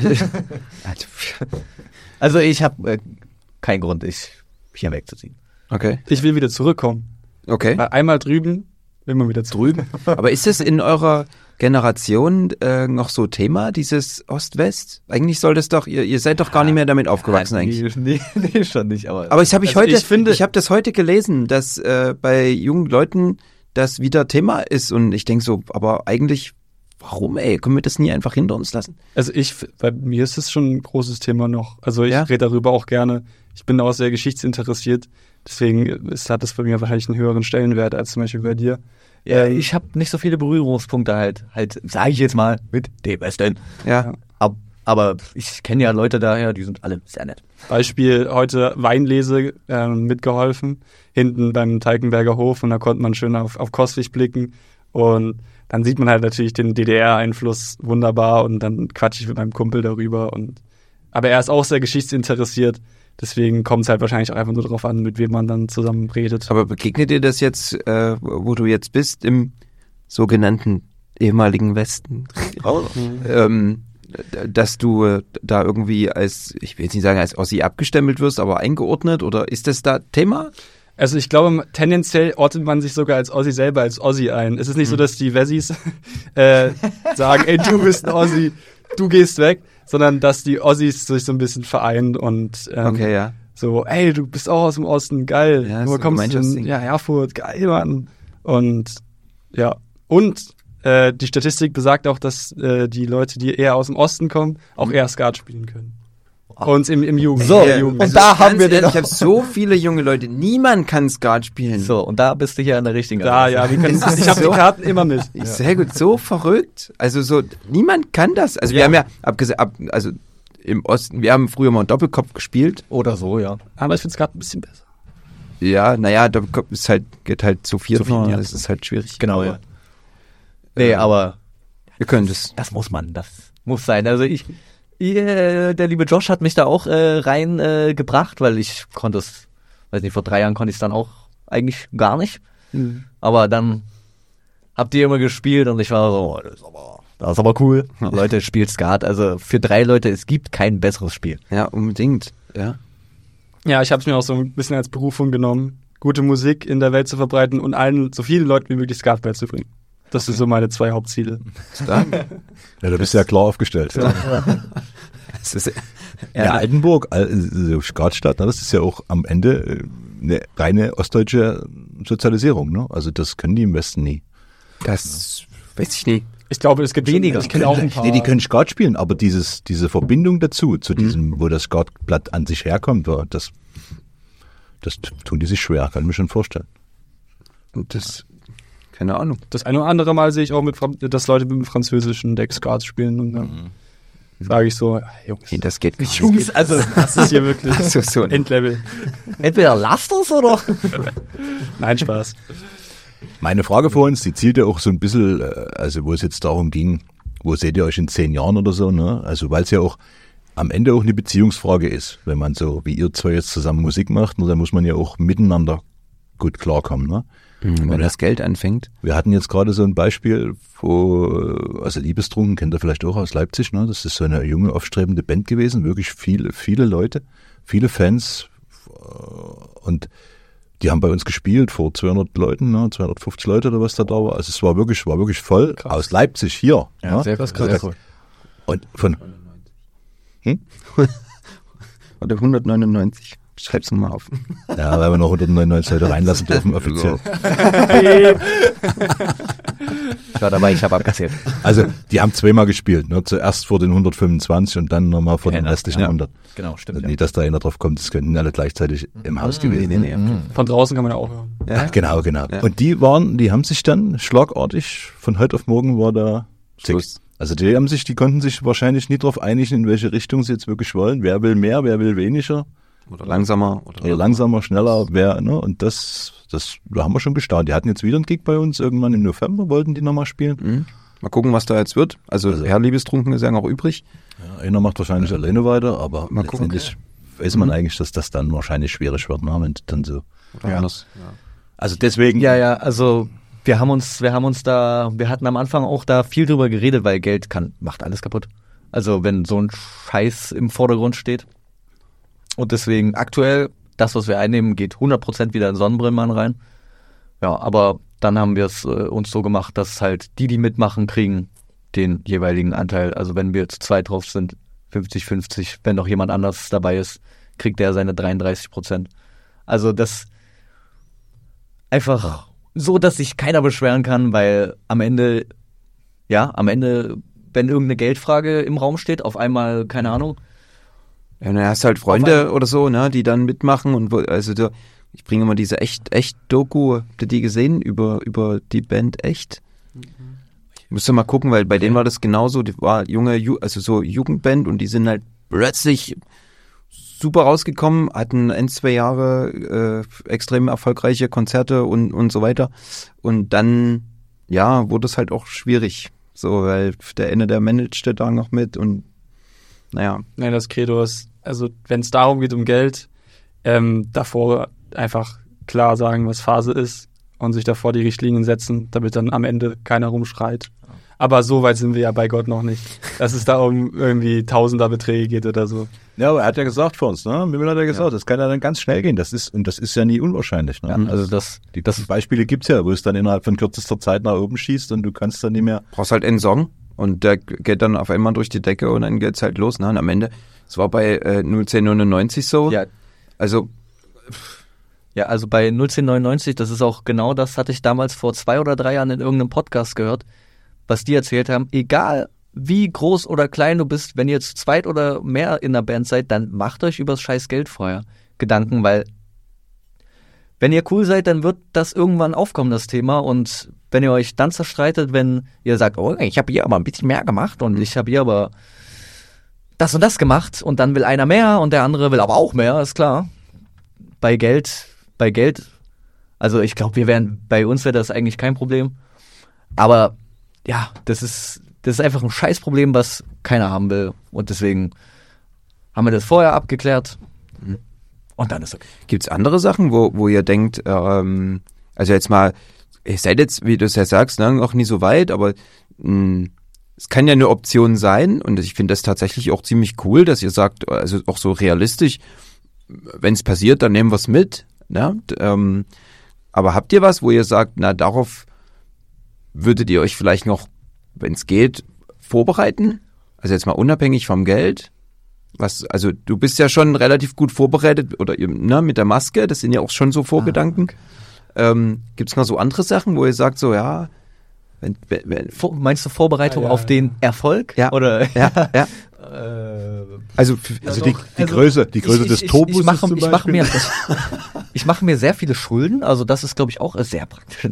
Also ich habe äh, keinen Grund, ich hier wegzuziehen.
Okay.
Ich will wieder zurückkommen.
Okay.
Weil einmal drüben, will man wieder zurück.
Drüben. Aber ist es in eurer Generation äh, noch so Thema, dieses Ost-West? Eigentlich soll das doch, ihr, ihr seid doch gar nicht mehr damit aufgewachsen eigentlich.
Nee, nee, nee, schon nicht. Aber,
Aber das habe ich
Also
heute,
ich finde-
ich habe das heute gelesen, dass äh, bei jungen Leuten das wieder Thema ist und ich denke so, aber eigentlich, warum ey, können wir das nie einfach hinter uns lassen?
Also ich, bei mir ist es schon ein großes Thema noch. Also ich
Ja?
rede darüber auch gerne. Ich bin auch sehr geschichtsinteressiert. Deswegen ist, hat das bei mir wahrscheinlich einen höheren Stellenwert als zum Beispiel bei dir.
ja, ich habe nicht so viele Berührungspunkte halt, halt, sage ich jetzt mal, mit dem Westen.
Ja.
Ab, aber ich kenne ja Leute daher, die sind alle sehr nett.
Beispiel heute Weinlese ähm, mitgeholfen, hinten beim Teigenberger Hof und da konnte man schön auf, auf Koswig blicken und dann sieht man halt natürlich den D D R-Einfluss wunderbar und dann quatsche ich mit meinem Kumpel darüber und aber er ist auch sehr geschichtsinteressiert, deswegen kommt es halt wahrscheinlich auch einfach nur darauf an, mit wem man dann zusammen redet.
Aber begegnet dir das jetzt, äh, wo du jetzt bist, im sogenannten ehemaligen Westen? ähm, d- dass du äh, da irgendwie als, ich will jetzt nicht sagen als Ossi abgestempelt wirst, aber eingeordnet oder ist das da Thema?
Also ich glaube, tendenziell ortet man sich sogar als Ossi selber als Ossi ein. Es ist nicht so, dass die Wessis äh, sagen, ey, du bist ein Ossi, du gehst weg, sondern dass die Ossis sich so ein bisschen vereinen und ähm,
Okay, ja.
so, ey, du bist auch aus dem Osten, geil.
Ja,
Wo
so
kommst du
Gemeinschaftsding.
denn? Ja, Erfurt, geil, Mann. Und ja, und äh, die Statistik besagt auch, dass äh, die Leute, die eher aus dem Osten kommen, auch eher Skat spielen können. Und im, im Jugend.
So,
im Jugend.
und da haben wir den
Ich habe so viele junge Leute, niemand kann Skat spielen.
So, und da bist du hier an der richtigen
Da,
Adresse.
ja, wir können,
Das ist
ich habe
so-
die Karten immer mit.
Sehr gut, so verrückt. Also so, niemand kann das. Also wir haben ja, abgesehen, ab, also im Osten, wir haben früher mal Doppelkopf gespielt.
Oder so, ja.
Aber ich finde Skat ein bisschen besser.
Ja, naja, Doppelkopf ist halt, geht halt zu viert
Zu viert,
noch,
ja.
das ist halt schwierig.
Genau,
Aber
ja. Nee, aber
Wir können das.
das muss man, das muss sein. Also ich, äh, der liebe Josh hat mich da auch äh, rein äh, gebracht, weil ich konnte es, weiß nicht, vor drei Jahren konnte ich es dann auch eigentlich gar nicht. Aber dann habt ihr immer gespielt und ich war so, oh, das ist aber, das ist aber cool. Leute, spielt Skat. Also für drei Leute, es gibt kein besseres Spiel.
Ja, unbedingt. Ja.
Ja, ich habe es mir auch so ein bisschen als Berufung genommen, gute Musik in der Welt zu verbreiten und allen, so viele Leute wie möglich Skat beizubringen. Das sind so meine zwei Hauptziele.
Dann,
Ja, da bist du ja klar aufgestellt. Ja.
das ist,
Ja, Altenburg, also Skatstadt, das ist ja auch am Ende äh, eine reine ostdeutsche Sozialisierung. Ne? Also das können die im Westen nie.
das weiß ich nicht.
Ich glaube, es gibt
Weniger.
Schon, ich kenne auch ein paar.
Nee, die können Skat spielen, aber dieses, diese Verbindung dazu, zu diesem, wo das Skatblatt an sich herkommt, war, das, das tun die sich schwer, kann ich mir schon vorstellen.
Und das, keine Ahnung.
Das eine oder andere Mal sehe ich auch, mit, Fran- dass Leute mit dem französischen Deck Skat spielen und dann sage ich so, Jungs,
Nee, das geht gar nicht.
Jungs, also
das ist hier wirklich
So, so ein-
Endlevel.
entweder lasst es oder.
Nein, Spaß.
Meine Frage vor uns, die zielte auch so ein bisschen, äh, also wo es jetzt darum ging, wo seht ihr euch in zehn Jahren oder so, ne? Also weil es ja auch am Ende auch eine Beziehungsfrage ist, wenn man so, wie ihr zwei jetzt zusammen Musik macht, ne, dann muss man ja auch miteinander gut klarkommen, ne?
Mhm, wenn das Geld anfängt.
Wir hatten jetzt gerade so ein Beispiel, wo, also Liebestrunken kennt ihr vielleicht auch aus Leipzig, ne? Das ist so eine junge, aufstrebende Band gewesen, wirklich viele, viele Leute, viele Fans, und die haben bei uns gespielt vor zweihundert Leuten, ne? zweihundertfünfzig Leute oder was da da war. Also es war wirklich, war wirklich voll aus Leipzig hier.
Ja,
ne?
sehr,
Das
sehr cool.
Und von, hm?
Oder hundertneunundneunzig. Schreib's nochmal auf.
Ja, weil wir noch hundertneunundneunzig Leute reinlassen dürfen, offiziell.
Ich war dabei, ich habe abgezählt.
Also, die haben zweimal gespielt, ne? Zuerst vor den hundertfünfundzwanzig und dann nochmal vor den
Ja,
restlichen
ja.
hundert.
Genau, stimmt.
Also nicht, dass da einer drauf kommt, es könnten alle gleichzeitig im Haus gewesen sein.
Nee, nee, okay.
Von draußen kann man ja auch hören.
Ja?
Genau, genau.
Ja.
Und die waren, die haben sich dann schlagartig, von heute auf morgen war da Tick.
Schluss.
Also die haben sich, die konnten sich wahrscheinlich nie darauf einigen, in welche Richtung sie jetzt wirklich wollen. Wer will mehr, wer will weniger.
Oder langsamer. Oder,
Oder langsamer, schneller, wer, ne? Und das, das, da haben wir schon gestaunt. Die hatten jetzt wieder einen Gig bei uns, irgendwann im November wollten die nochmal spielen.
Mhm. Mal gucken, was da jetzt wird. Also,
Also-
Herr Liebestrunken ist ja noch übrig.
Ja, einer macht wahrscheinlich alleine weiter, aber
Mal gucken.
letztendlich weiß man eigentlich, dass das dann wahrscheinlich schwierig wird, ne? Wenn dann so.
Oder
Ja.
anders.
Also deswegen.
Ja, ja, also wir haben uns, wir haben uns da, wir hatten am Anfang auch da viel drüber geredet, weil Geld kann, macht alles kaputt. Also wenn so ein Scheiß im Vordergrund steht. Und deswegen aktuell, das, was wir einnehmen, geht hundert Prozent wieder in Sonnenbrillenmann rein. Ja, aber dann haben wir es äh, uns so gemacht, dass halt die, die mitmachen, kriegen den jeweiligen Anteil. Also wenn wir zu zweit drauf sind, fünfzig fünfzig, wenn noch jemand anders dabei ist, kriegt der seine dreiunddreißig Prozent. Also das einfach so, dass sich keiner beschweren kann, weil am Ende, ja, am Ende, wenn irgendeine Geldfrage im Raum steht, auf einmal, keine Ahnung.
Ja, dann hast du halt Freunde oder so, ne, die dann mitmachen und wo, also da, ich bringe immer diese echt, echt Doku, habt ihr die gesehen über, über die Band Echt? Ich müsste mal gucken, weil bei denen war das genauso, die war junge, Ju- also so Jugendband und die sind halt plötzlich super rausgekommen, hatten ein, zwei Jahre äh, extrem erfolgreiche Konzerte und, und so weiter und dann, ja, wurde es halt auch schwierig, so, weil der eine, der managte da noch mit und naja.
Nein, das Credo ist, also wenn es darum geht, um Geld, ähm, davor einfach klar sagen, was Phase ist und sich davor die Richtlinien setzen, damit dann am Ende keiner rumschreit. Aber so weit sind wir ja bei Gott noch nicht, dass es da um irgendwie Tausenderbeträge geht oder so.
Ja, aber er hat ja gesagt vor uns, ne? Mimmel hat ja gesagt, das kann ja dann ganz schnell gehen. Das ist, und das ist ja nie unwahrscheinlich, ne?
Ja, also das,
Die das Beispiele gibt's ja, wo es dann innerhalb von kürzester Zeit nach oben schießt und du kannst dann nicht mehr.
Brauchst halt einen Song und der geht dann auf einmal durch die Decke und dann geht's halt los. Ne? Und am Ende, es war bei äh, null zehn neunundneunzig so.
ja,
Also,
ja, also bei null zehn neunundneunzig, das ist auch genau das, hatte ich damals vor zwei oder drei Jahren in irgendeinem Podcast gehört, was die erzählt haben, egal wie groß oder klein du bist, wenn ihr zu zweit oder mehr in der Band seid, dann macht euch übers scheiß Geld vorher Gedanken, weil wenn ihr cool seid, dann wird das irgendwann aufkommen, das Thema, und wenn ihr euch dann zerstreitet, wenn ihr sagt, oh, ich habe hier aber ein bisschen mehr gemacht und ich habe hier aber das und das gemacht und dann will einer mehr und der andere will aber auch mehr, ist klar. Bei Geld, bei Geld, also ich glaube, wir wären, bei uns wäre das eigentlich kein Problem, aber ja, das ist, das ist einfach ein Scheißproblem, was keiner haben will, und deswegen haben wir das vorher abgeklärt und dann ist okay.
gibt's andere Sachen, wo, wo ihr denkt, ähm, also jetzt mal, ihr seid jetzt, wie du es ja sagst, ne, noch nie so weit, aber mh, es kann ja eine Option sein und ich finde das tatsächlich auch ziemlich cool, dass ihr sagt, also auch so realistisch, wenn es passiert, dann nehmen wir es mit. Ne? D- Ähm, aber habt ihr was, wo ihr sagt, na, darauf würdet ihr euch vielleicht noch, wenn es geht, vorbereiten? Also jetzt mal unabhängig vom Geld. Was, also du bist ja schon relativ gut vorbereitet oder ne, mit der Maske, das sind ja auch schon so Vorgedanken. Ähm, Gibt es noch so andere Sachen, wo ihr sagt, so ja, wenn, wenn, wenn
Vor, meinst du Vorbereitung
Ah, ja,
auf
ja.
den Erfolg?
Ja.
Oder?
ja, ja.
Äh,
Also, f-
Also
doch.
die, die
Also
Größe, die Größe
ich,
des
ich,
Topus
ich mache
zum
ich mache
Beispiel.
mir das, ich mache mir sehr viele Schulden, also das ist, glaube ich, auch sehr praktisch.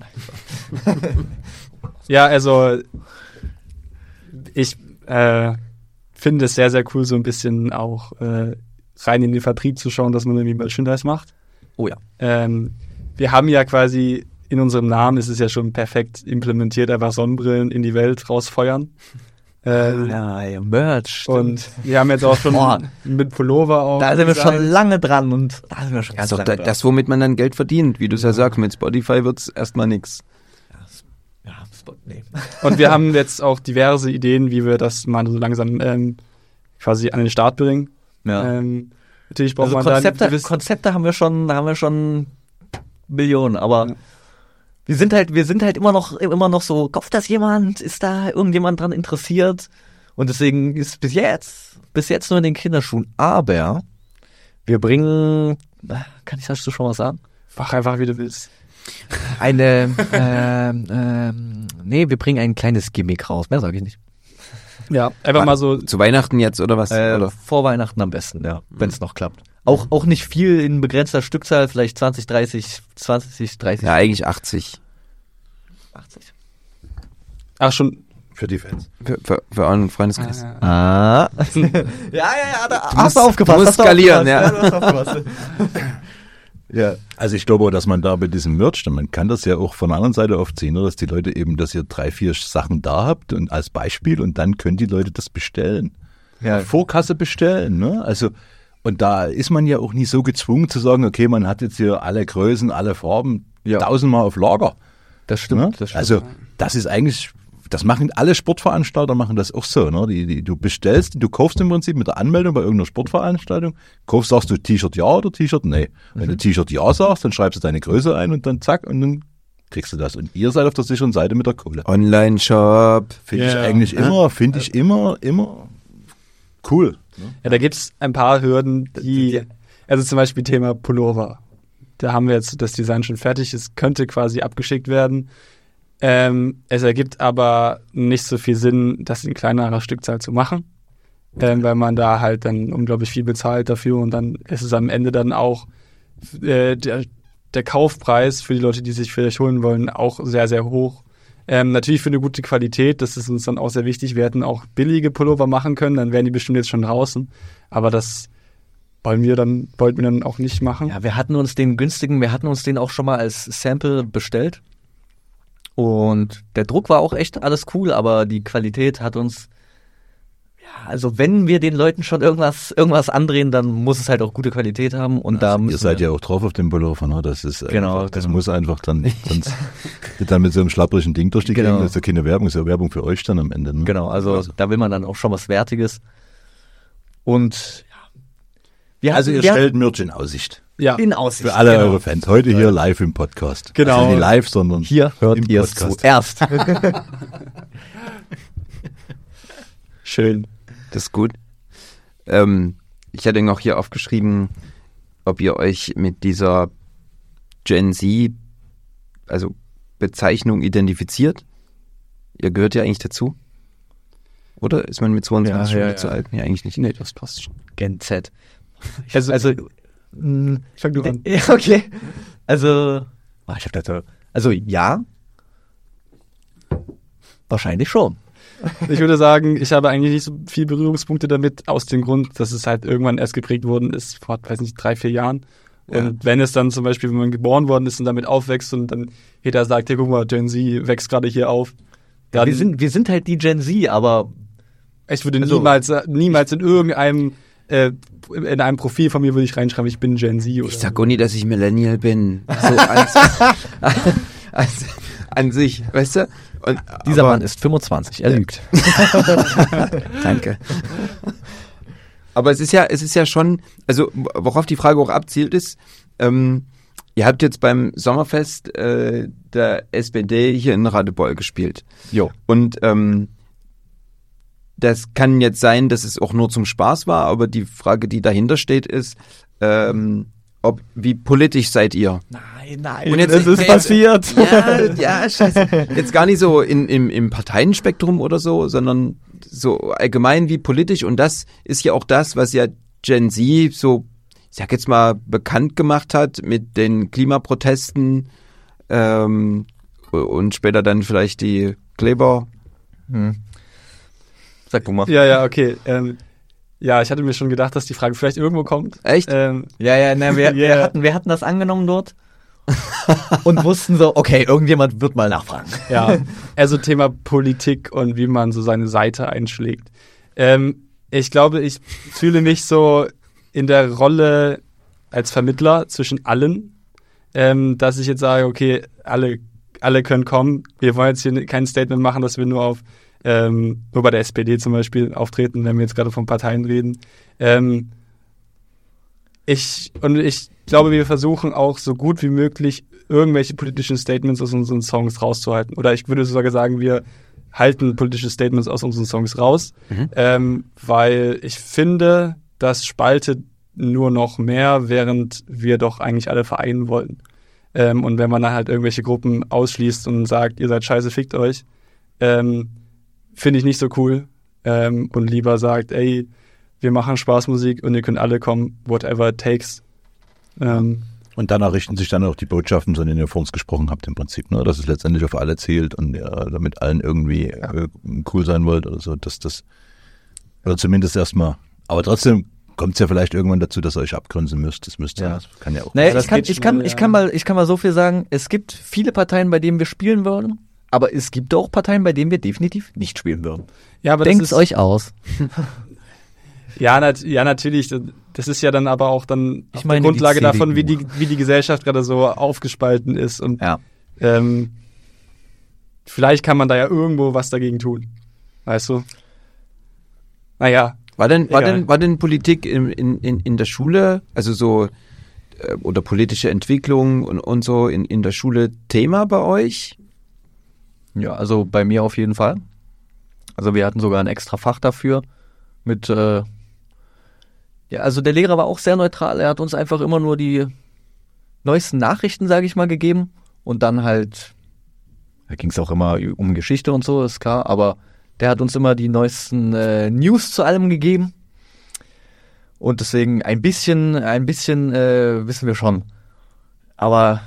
Ja, also ich äh, finde es sehr, sehr cool, so ein bisschen auch äh, rein in den Vertrieb zu schauen, dass man irgendwie Merchandise macht.
Oh ja.
Ähm, wir haben ja quasi in unserem Namen, ist es ja schon perfekt implementiert, einfach Sonnenbrillen in die Welt rausfeuern. Äh,
Ja, ja, Merch.
und wir haben jetzt auch schon
Oh.
mit Pullover auch.
Da sind wir schon
designt.
lange dran und da sind wir schon
das
ganz
ist doch
lange
da,
dran.
das, womit man dann Geld verdient, wie du es ja sagst, mit Spotify wird's erstmal nix.
Ja, Spot, nee.
Und wir haben jetzt auch diverse Ideen, wie wir das mal so langsam ähm, quasi an den Start bringen.
Ja.
Ähm, natürlich braucht
Also
man
Konzepte,
dann gewiss-
Konzepte haben wir schon, da haben wir schon Millionen, aber
Ja.
wir sind halt, wir sind halt immer noch, immer noch so, kauft das jemand? Ist da irgendjemand dran interessiert? Und deswegen ist bis jetzt, bis jetzt nur in den Kinderschuhen. Aber wir bringen kann ich dazu schon was sagen?
Mach einfach, wie du willst.
Eine, ähm, ähm, nee, wir bringen ein kleines Gimmick raus, mehr sage ich nicht.
Ja, einfach mal so.
Zu Weihnachten jetzt oder was?
Äh,
oder?
Vor Weihnachten am besten, ja, wenn es noch klappt. Auch, auch nicht viel in begrenzter Stückzahl, vielleicht zwanzig, dreißig, zwanzig, dreißig.
Ja, eigentlich achtzig.
achtzig.
Ach, schon.
Für die Fans.
Für, für, für euren Freundeskreis.
Ah. ja, ja, ja, da
Du
hast
musst-
du aufgepasst.
du musst
hast du
skalieren,
aufgepasst,
ja.
du hast aufgepasst. Ja.
Also ich glaube auch, dass man da bei diesem Merch, man kann das ja auch von der anderen Seite oft sehen, dass die Leute eben, dass ihr drei, vier Sachen da habt und als Beispiel und dann können die Leute das bestellen.
Ja.
Vorkasse bestellen, ne? Also, und da ist man ja auch nie so gezwungen zu sagen, okay, man hat jetzt hier alle Größen, alle Farben
Ja.
tausendmal auf Lager.
Das stimmt,
Ne?
das stimmt.
Also, das ist eigentlich, das machen alle Sportveranstalter machen das auch so, ne? Die, die, du bestellst, du kaufst im Prinzip mit der Anmeldung bei irgendeiner Sportveranstaltung, kaufst, sagst du T-Shirt ja oder T-Shirt nee. Wenn du T-Shirt ja sagst, dann schreibst du deine Größe ein und dann zack und dann kriegst du das. Und ihr seid auf der sicheren Seite mit der Kohle.
Online-Shop.
Finde
Ja.
ich eigentlich immer, finde ich immer, immer cool.
Ja, da gibt's ein paar Hürden, die, also zum Beispiel Thema Pullover. Da haben wir jetzt das Design schon fertig, es könnte quasi abgeschickt werden. Ähm, es ergibt aber nicht so viel Sinn, das in kleinerer Stückzahl zu machen, ähm, weil man da halt dann unglaublich viel bezahlt dafür und dann ist es am Ende dann auch äh, der, der Kaufpreis für die Leute, die sich vielleicht holen wollen, auch sehr, sehr hoch. Ähm, natürlich für eine gute Qualität, das ist uns dann auch sehr wichtig. Wir hätten auch billige Pullover machen können, dann wären die bestimmt jetzt schon draußen. Aber das wollen wir dann, wollten wir dann auch nicht machen.
Ja, wir hatten uns den günstigen, wir hatten uns den auch schon mal als Sample bestellt. Und der Druck war auch echt alles cool, aber die Qualität hat uns, ja, also wenn wir den Leuten schon irgendwas, irgendwas andrehen, dann muss es halt auch gute Qualität haben und da
Also,
müssen
ihr seid
wir,
ja auch drauf auf dem Pullover, ne? Das ist
Genau,
einfach, das
genau.
muss einfach dann, sonst dann mit so einem schlapprigen Ding durch die
Genau.
Gegend, das ist ja keine Werbung, das ist ja Werbung für euch dann am Ende. Ne?
genau, also, da will man dann auch schon was Wertiges. Und ja, wir
Also
hatten-
ihr
wir
stellt Merch in Aussicht.
Ja,
in Aussicht.
Für alle
genau.
eure Fans. Heute hier live im Podcast.
Genau.
Also nicht live, sondern
Hier hört
im
ihr es
Podcast.
zuerst.
schön.
Das ist gut. Ähm, ich hatte noch hier aufgeschrieben, ob ihr euch mit dieser Gen Z, also Bezeichnung, identifiziert. Ihr gehört ja eigentlich dazu. Oder ist man mit zweiundzwanzig
Ja,
schon
ja,
nicht zu
ja.
alt? Nee, eigentlich nicht.
Nee, das passt schon.
Gen Z.
Also,
Also, mh,
fang du an.
ja, okay. Also, ah, ich hab das, also ja, wahrscheinlich schon.
Ich würde sagen, ich habe eigentlich nicht so viel Berührungspunkte damit, aus dem Grund, dass es halt irgendwann erst geprägt worden ist, vor, weiß nicht, drei, vier Jahren. Und wenn es dann zum Beispiel, wenn man geboren worden ist und damit aufwächst und dann jeder sagt, hey, guck mal, Gen Z wächst gerade hier auf. Dann,
wir sind, wir sind halt die Gen Z, aber
ich würde
also-
niemals, niemals in irgendeinem, äh, in einem Profil von mir würde ich reinschreiben, ich bin Gen Z. Oder
Ich sag auch nie, dass ich Millennial bin. So an, an, an sich, weißt du? Und,
dieser
aber,
Mann ist fünfundzwanzig, er lügt.
Danke. Aber es ist ja, es ist ja schon, also worauf die Frage auch abzielt ist, ähm, ihr habt jetzt beim Sommerfest äh, der S P D hier in Radebeul gespielt.
Jo.
Und ähm, das kann jetzt sein, dass es auch nur zum Spaß war, aber die Frage, die dahinter steht, ist, ähm, ob wie politisch seid ihr?
Nein, nein,
Und jetzt-
es ist
jetzt-
passiert.
Ja, ja, scheiße. Jetzt gar nicht so in, im, im Parteienspektrum oder so, sondern so allgemein wie politisch. Und das ist ja auch das, was ja Gen Z so, ich sag jetzt mal, bekannt gemacht hat mit den Klimaprotesten ähm, und später dann vielleicht die Kleber.
Sag du mal.
Ja, ja, okay. Ähm, ja, ich hatte mir schon gedacht, dass die Frage vielleicht irgendwo kommt.
Echt?
Ähm,
Ja, ja, na, wir, wir,
Ja.
hatten, wir hatten das angenommen dort und wussten so, okay, irgendjemand wird mal nachfragen.
Ja, also Thema Politik und wie man so seine Seite einschlägt. Ähm, ich glaube, ich fühle mich so in der Rolle als Vermittler zwischen allen, ähm, dass ich jetzt sage, okay, alle, alle können kommen. Wir wollen jetzt hier kein Statement machen, dass wir nur auf ähm, nur bei der S P D zum Beispiel auftreten, wenn wir jetzt gerade von Parteien reden. Ähm, ich und ich glaube, wir versuchen auch so gut wie möglich irgendwelche politischen Statements aus unseren Songs rauszuhalten. Oder ich würde sogar sagen, wir halten politische Statements aus unseren Songs raus,
Mhm.
ähm, weil ich finde, das spaltet nur noch mehr, während wir doch eigentlich alle vereinen wollten. Ähm, und wenn man dann halt irgendwelche Gruppen ausschließt und sagt, ihr seid scheiße, fickt euch, ähm, finde ich nicht so cool. Ähm, und lieber sagt, ey, wir machen Spaßmusik und ihr könnt alle kommen, whatever it takes. Ähm,
Und danach richten sich dann auch die Botschaften, von denen ihr vor uns gesprochen habt im Prinzip, ne? Dass es letztendlich auf alle zielt und ihr damit allen irgendwie äh, cool sein wollt oder so, dass das, oder zumindest erstmal, aber trotzdem kommt es ja vielleicht irgendwann dazu, dass ihr euch abgrenzen müsst, das müsst ihr,
Ja.
das kann ja auch.
Naja,
das
ich kann,
geht
ich, kann,
schnell,
ich,
ja.
kann mal, ich kann mal so viel sagen, es gibt viele Parteien, bei denen wir spielen würden, aber es gibt auch Parteien, bei denen wir definitiv nicht spielen würden.
ja, aber
Denkt
das
es
ist,
euch aus.
Ja, nat- ja, natürlich. Das ist ja dann aber auch dann
Ich
auf
meine
der Grundlage
die
davon, wie
C D U.
die, wie die Gesellschaft gerade so aufgespalten ist. Und
Ja.
ähm, vielleicht kann man da ja irgendwo was dagegen tun. Weißt du? Naja,
War denn, war
Egal.
denn, war denn Politik in, in, in, in der Schule, also so, äh, oder politische Entwicklung und, und so in, in der Schule Thema bei euch?
Ja, also bei mir auf jeden Fall. Also wir hatten sogar ein extra Fach dafür mit, äh, ja, also der Lehrer war auch sehr neutral. Er hat uns einfach immer nur die neuesten Nachrichten, sage ich mal, gegeben und dann halt, da ging es auch immer um Geschichte und so, ist klar, aber der hat uns immer die neuesten äh, News zu allem gegeben und deswegen ein bisschen, ein bisschen äh, wissen wir schon. Aber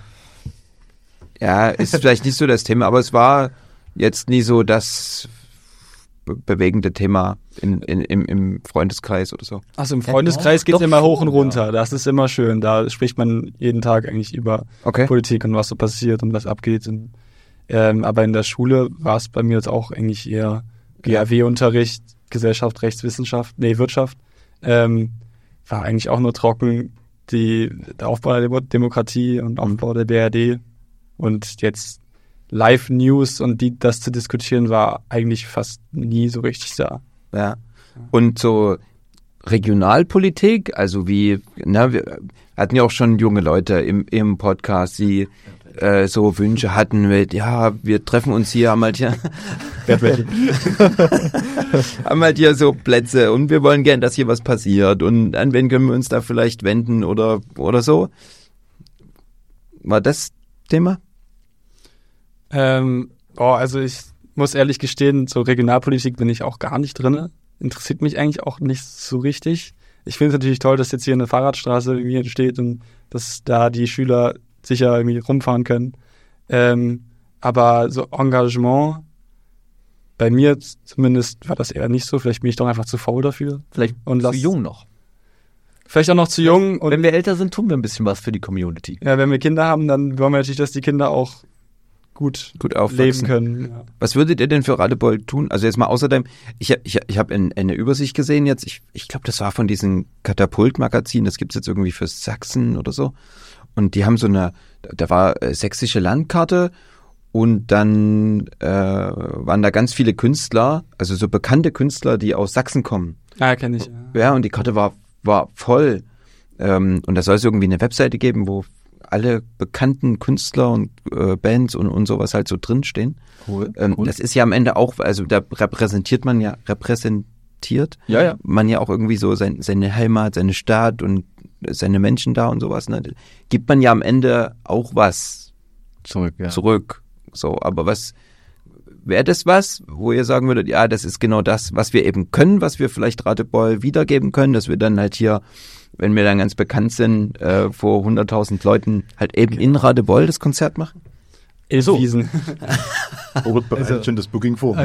Ja, ist vielleicht nicht so das Thema, aber es war jetzt nie so das be- bewegende Thema in, in, im, im Freundeskreis oder so.
also im Freundeskreis
doch,
geht's
doch
immer hoch
schon,
und runter. Das ist immer schön. Da spricht man jeden Tag eigentlich über
Okay.
Politik und was so passiert und was abgeht. Und, ähm, aber in der Schule war es bei mir jetzt auch eigentlich eher G A W-Unterricht, Gesellschaft, Rechtswissenschaft, nee, Wirtschaft. Ähm, war eigentlich auch nur trocken die, der Aufbau der Demo- Demokratie und Aufbau der B R D. Und jetzt Live-News und die, das zu diskutieren, war eigentlich fast nie so richtig da.
Ja. Und so Regionalpolitik, also wie, na, wir hatten ja auch schon junge Leute im, im Podcast, die äh, so Wünsche hatten mit, ja, wir treffen uns hier, haben halt hier, haben halt hier so Plätze und wir wollen gern, dass hier was passiert und an wen können wir uns da vielleicht wenden oder, oder so. War das Thema?
Ähm, oh, also ich muss ehrlich gestehen, so Regionalpolitik bin ich auch gar nicht drinne. Interessiert mich eigentlich auch nicht so richtig. Ich finde es natürlich toll, dass jetzt hier eine Fahrradstraße irgendwie entsteht und dass da die Schüler sicher irgendwie rumfahren können. Ähm, aber so Engagement, bei mir zumindest war das eher nicht so. Vielleicht bin ich doch einfach zu faul dafür.
vielleicht
Und
zu
lass-
jung noch.
Vielleicht auch noch zu jung. Und
Wenn wir älter sind, tun wir ein bisschen was für die Community.
ja, wenn wir Kinder haben, dann wollen wir natürlich, dass die Kinder auch gut,
Gut
leben
aufwachsen.
können. Ja.
Was würdet ihr denn für Radebeul tun? Also jetzt mal außerdem, ich habe ich, ich hab in, in eine Übersicht gesehen jetzt, ich, ich glaube, das war von diesem Katapult-Magazin, das gibt's jetzt irgendwie für Sachsen oder so. Und die haben so eine, da war äh, sächsische Landkarte und dann äh, waren da ganz viele Künstler, also so bekannte Künstler, die aus Sachsen kommen.
Ah, kenne ich. Ja.
Ja, und die Karte war, war voll. Ähm, und da soll es irgendwie eine Webseite geben, wo alle bekannten Künstler und äh, Bands und, und sowas halt so drinstehen.
Cool.
Ähm, Das ist ja am Ende auch, also da repräsentiert man ja, repräsentiert
Ja, ja.
man ja auch irgendwie so sein, seine Heimat, seine Stadt und seine Menschen da und sowas. Ne? Gibt man ja am Ende auch was
Zurück, ja.
zurück. So, aber was wäre das was, wo ihr sagen würdet, ja, das ist genau das, was wir eben können, was wir vielleicht Radebeul wiedergeben können, dass wir dann halt hier, wenn wir dann ganz bekannt sind, äh, vor hunderttausend Leuten halt eben in Radebeul das Konzert machen?
So. Wiesen.
Robert bereitet schon das Booking vor.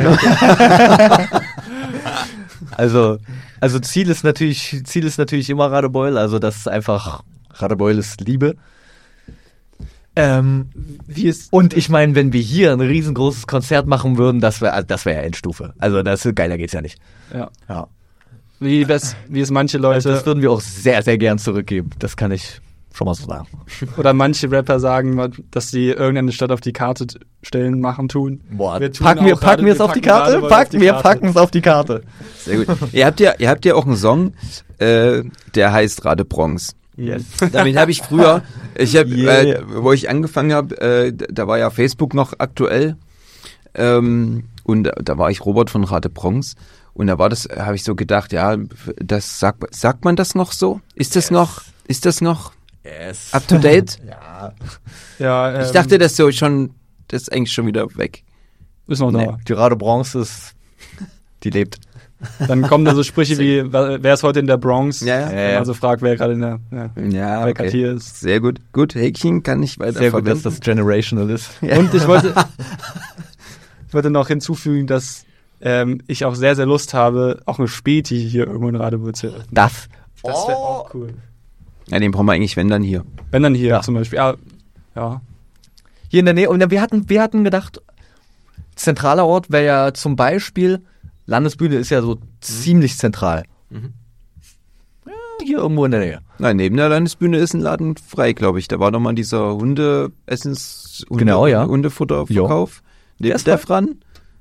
Also, also Ziel ist natürlich, Ziel ist natürlich immer Radebeul, also das ist einfach, Radebeul ist Liebe. Ähm,
Wie ist
und ich meine, wenn wir hier ein riesengroßes Konzert machen würden, das wäre das wäre ja Endstufe. Also das geiler geht's ja nicht.
ja.
Ja.
Wie, es, wie es manche Leute
Also das würden wir auch sehr, sehr gern zurückgeben. Das kann ich schon mal so sagen.
oder manche Rapper sagen, dass sie irgendeine Stadt auf die Karte t- stellen, machen, tun.
Boah,
Wir tun
packen wir,
auch
packen
Rade-
wir es
wir
auf die
packen
Karte?
Radebeul auf
Packen
die
wir,
Karte.
packen es auf die Karte.
Sehr gut. ihr habt ja, ihr habt ja auch einen Song, äh, der heißt Radebronx.
Yes.
Damit habe ich früher, ich hab,
Yeah.
äh, wo ich angefangen habe, äh, da war ja Facebook noch aktuell. Ähm, Und da, da war ich Robert von Rate Bronx. Und da war das, habe ich so gedacht, ja, das sagt, sagt man das noch so? Ist das yes. noch, ist das noch yes. up to date?
Ja.
Ja, ähm,
ich dachte, das so schon, das ist eigentlich schon wieder weg.
Ist noch
nee,
da.
Die Rate Bronx ist, die lebt.
Dann kommen da so Sprüche wie, wer ist heute in der Bronx?
Ja, ja.
Wenn man also fragt, wer gerade in der ja,
ja,
okay.
Quartier ist. Sehr gut. Gut, Häkchen kann ich weiter
Sehr gut,
verwenden.
dass das generational ist.
Ja. Und ich wollte, ich wollte noch hinzufügen, dass ähm, ich auch sehr, sehr Lust habe, auch ein Späti hier irgendwo in Radebeul zu eröffnen.
Das.
Das wäre auch cool.
Ja, den brauchen wir eigentlich, wenn dann hier.
Wenn dann hier
Ja.
zum Beispiel. Ja, ja.
Hier in der Nähe. Und wir hatten, wir hatten gedacht, zentraler Ort wäre ja zum Beispiel, Landesbühne ist ja so mhm. ziemlich zentral.
Mhm.
Ja, hier irgendwo in der Nähe.
Nein, neben der Landesbühne ist ein Laden frei, glaube ich. Da war doch mal dieser Hundeessens, Hunde,
Genau, ja.
Hundefutterverkauf. Neben
ist
der
frei.
Fran.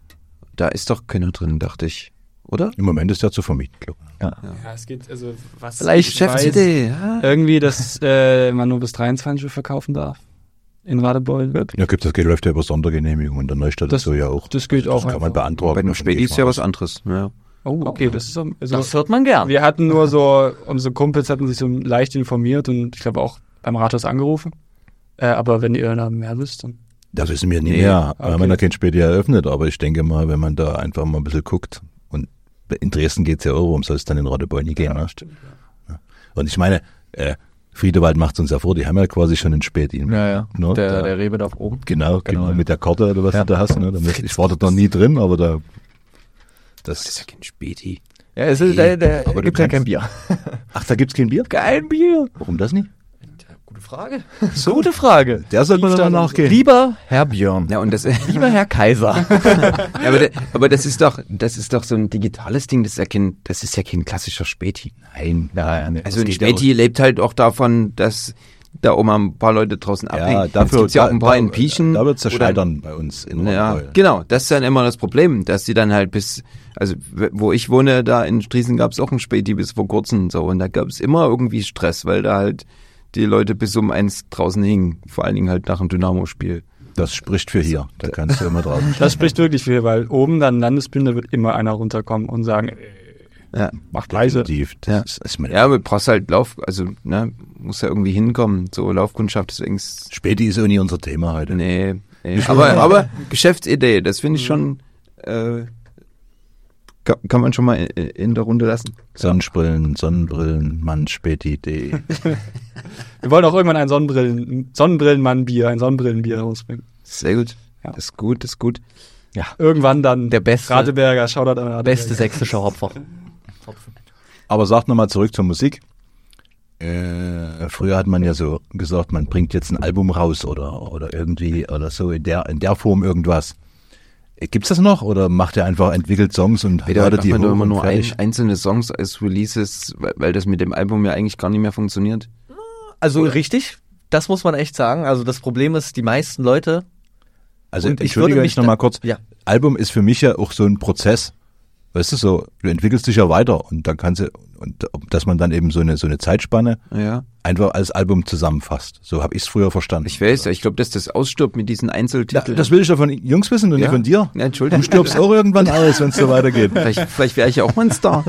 Da ist doch keiner drin, dachte ich. Oder?
Im Moment ist der zu vermieten, glaube ich.
Ja.
Ja, es geht, also was
Vielleicht
ich weiß,
Geschäftsidee. Ja.
irgendwie, dass äh, man nur bis dreiundzwanzig Uhr verkaufen darf. In Radebeul.
Ja, gibt das geht, läuft ja über Sondergenehmigung und der Neustadt
Das-
so ja auch.
Das geht auch
Das kann man
einfach.
beantragen.
Bei dem
davon gehe
Späti
ich
ist
mal
ja
aus.
was anderes. Ja.
Oh, okay, das ist so. Also,
Das hört man gern.
wir hatten nur so, unsere Kumpels hatten sich so leicht informiert und ich glaube auch beim Rathaus angerufen. Äh, aber wenn ihr da mehr wisst, dann.
Das wissen wir nie
Nee,
mehr.
okay.
Wir haben ja kein Späti eröffnet, aber ich denke mal, wenn man da einfach mal ein bisschen guckt und in Dresden geht's ja auch, warum soll es dann in Radebeul nie gehen?
Ja,
Ne?
stimmt.
Und ich meine, äh, Friedewald macht's uns ja vor, die haben ja quasi schon einen Späti.
Ja, ja.
Ne?
Der,
Da-
der Rewe da oben.
Genau,
Genau,
genau,
ja.
mit der Karte oder was
Ja.
du da hast. Ne? Da muss- Ich war dort noch nie drin, aber da
Das ist
das.
ja kein Späti.
Ja, es ist, der, der
aber du
gibt ja
kannst-
kein Bier.
Ach, da gibt's kein Bier?
Kein Bier.
Warum das nicht?
Gute Frage. So gute Frage.
Der sollte man dann nachgehen.
Lieber Herr Björn.
Ja, und das,
Lieber Herr Kaiser.
ja, aber, de, aber das ist doch, das ist doch so ein digitales Ding, das ist ja kein, das ist ja kein klassischer Späti.
Nein.
Ja, ja, nee.
Also ein
geht ja
Späti lebt halt auch davon, dass da auch mal ein paar Leute draußen abhängen.
Ja,
Jetzt
dafür
gibt's ja auch ein paar
da,
in Pieschen.
Da wird's ja
oder-
scheitern bei uns in
Ja,
Radebeul.
genau. Das ist dann immer das Problem, dass die dann halt bis, also w- wo ich wohne, da in Striesen gab es auch ein Späti bis vor kurzem so und da gab es immer irgendwie Stress, weil da halt die Leute bis um eins draußen hingen, vor allen Dingen halt nach dem Dynamo-Spiel.
Das spricht für hier. Da kannst du immer drauf.
Das spricht wirklich viel, weil oben dann Landesbühne wird immer einer runterkommen und sagen, äh,
Ja.
macht leise.
Definitiv.
Ja.
Das ist, ist mein
Ja, aber du brauchst halt Lauf, also ne, muss ja irgendwie hinkommen, so Laufkundschaft, deswegen ist,
Späti ist auch nie unser Thema heute.
nee, nee. aber, aber Geschäftsidee, das finde ich schon, äh, kann, kann man schon mal in, in der Runde lassen.
Sonnenbrillen, Sonnenbrillen, Mann, Späti-Idee.
Wir wollen auch irgendwann ein Sonnenbrillen, Sonnenbrillenmann-Bier, ein Sonnenbrillenbier rausbringen.
Sehr gut.
Ja.
Das ist gut, das ist gut.
Irgendwann dann
Der beste,
Radeberger, Shoutout an Radeberger.
beste sächsische Hopfer.
Aber sag nochmal zurück zur Musik. Äh, früher hat man ja so gesagt, man bringt jetzt ein Album raus oder oder irgendwie oder so in der in der Form irgendwas. Äh, Gibt's das noch oder macht er einfach entwickelt Songs und
Hey, da
ladet
macht
die
man doch
hoch
immer
und
nur ein,
fertig?
einzelne Songs als Releases, weil, weil das mit dem Album ja eigentlich gar nicht mehr funktioniert.
Also richtig, das muss man echt sagen. Also das Problem ist, die meisten Leute.
Also
und ich
entschuldige
würde
mich
mich
noch mal
da-
kurz.
Ja.
Album ist für mich ja auch so ein Prozess. Weißt du so, du entwickelst dich ja weiter und dann kannst du und dass man dann eben so eine so eine Zeitspanne
Ja.
einfach als Album zusammenfasst. So habe ich es früher verstanden.
Ich weiß, ich glaube, dass das ausstirbt mit diesen
Da,
Einzeltiteln.
das will ich doch von Jungs wissen und
Ja.
nicht von dir.
Ja, Entschuldigung.
Du stirbst auch irgendwann aus, wenn es so weitergeht.
Vielleicht, vielleicht wäre ich ja auch mal ein Star.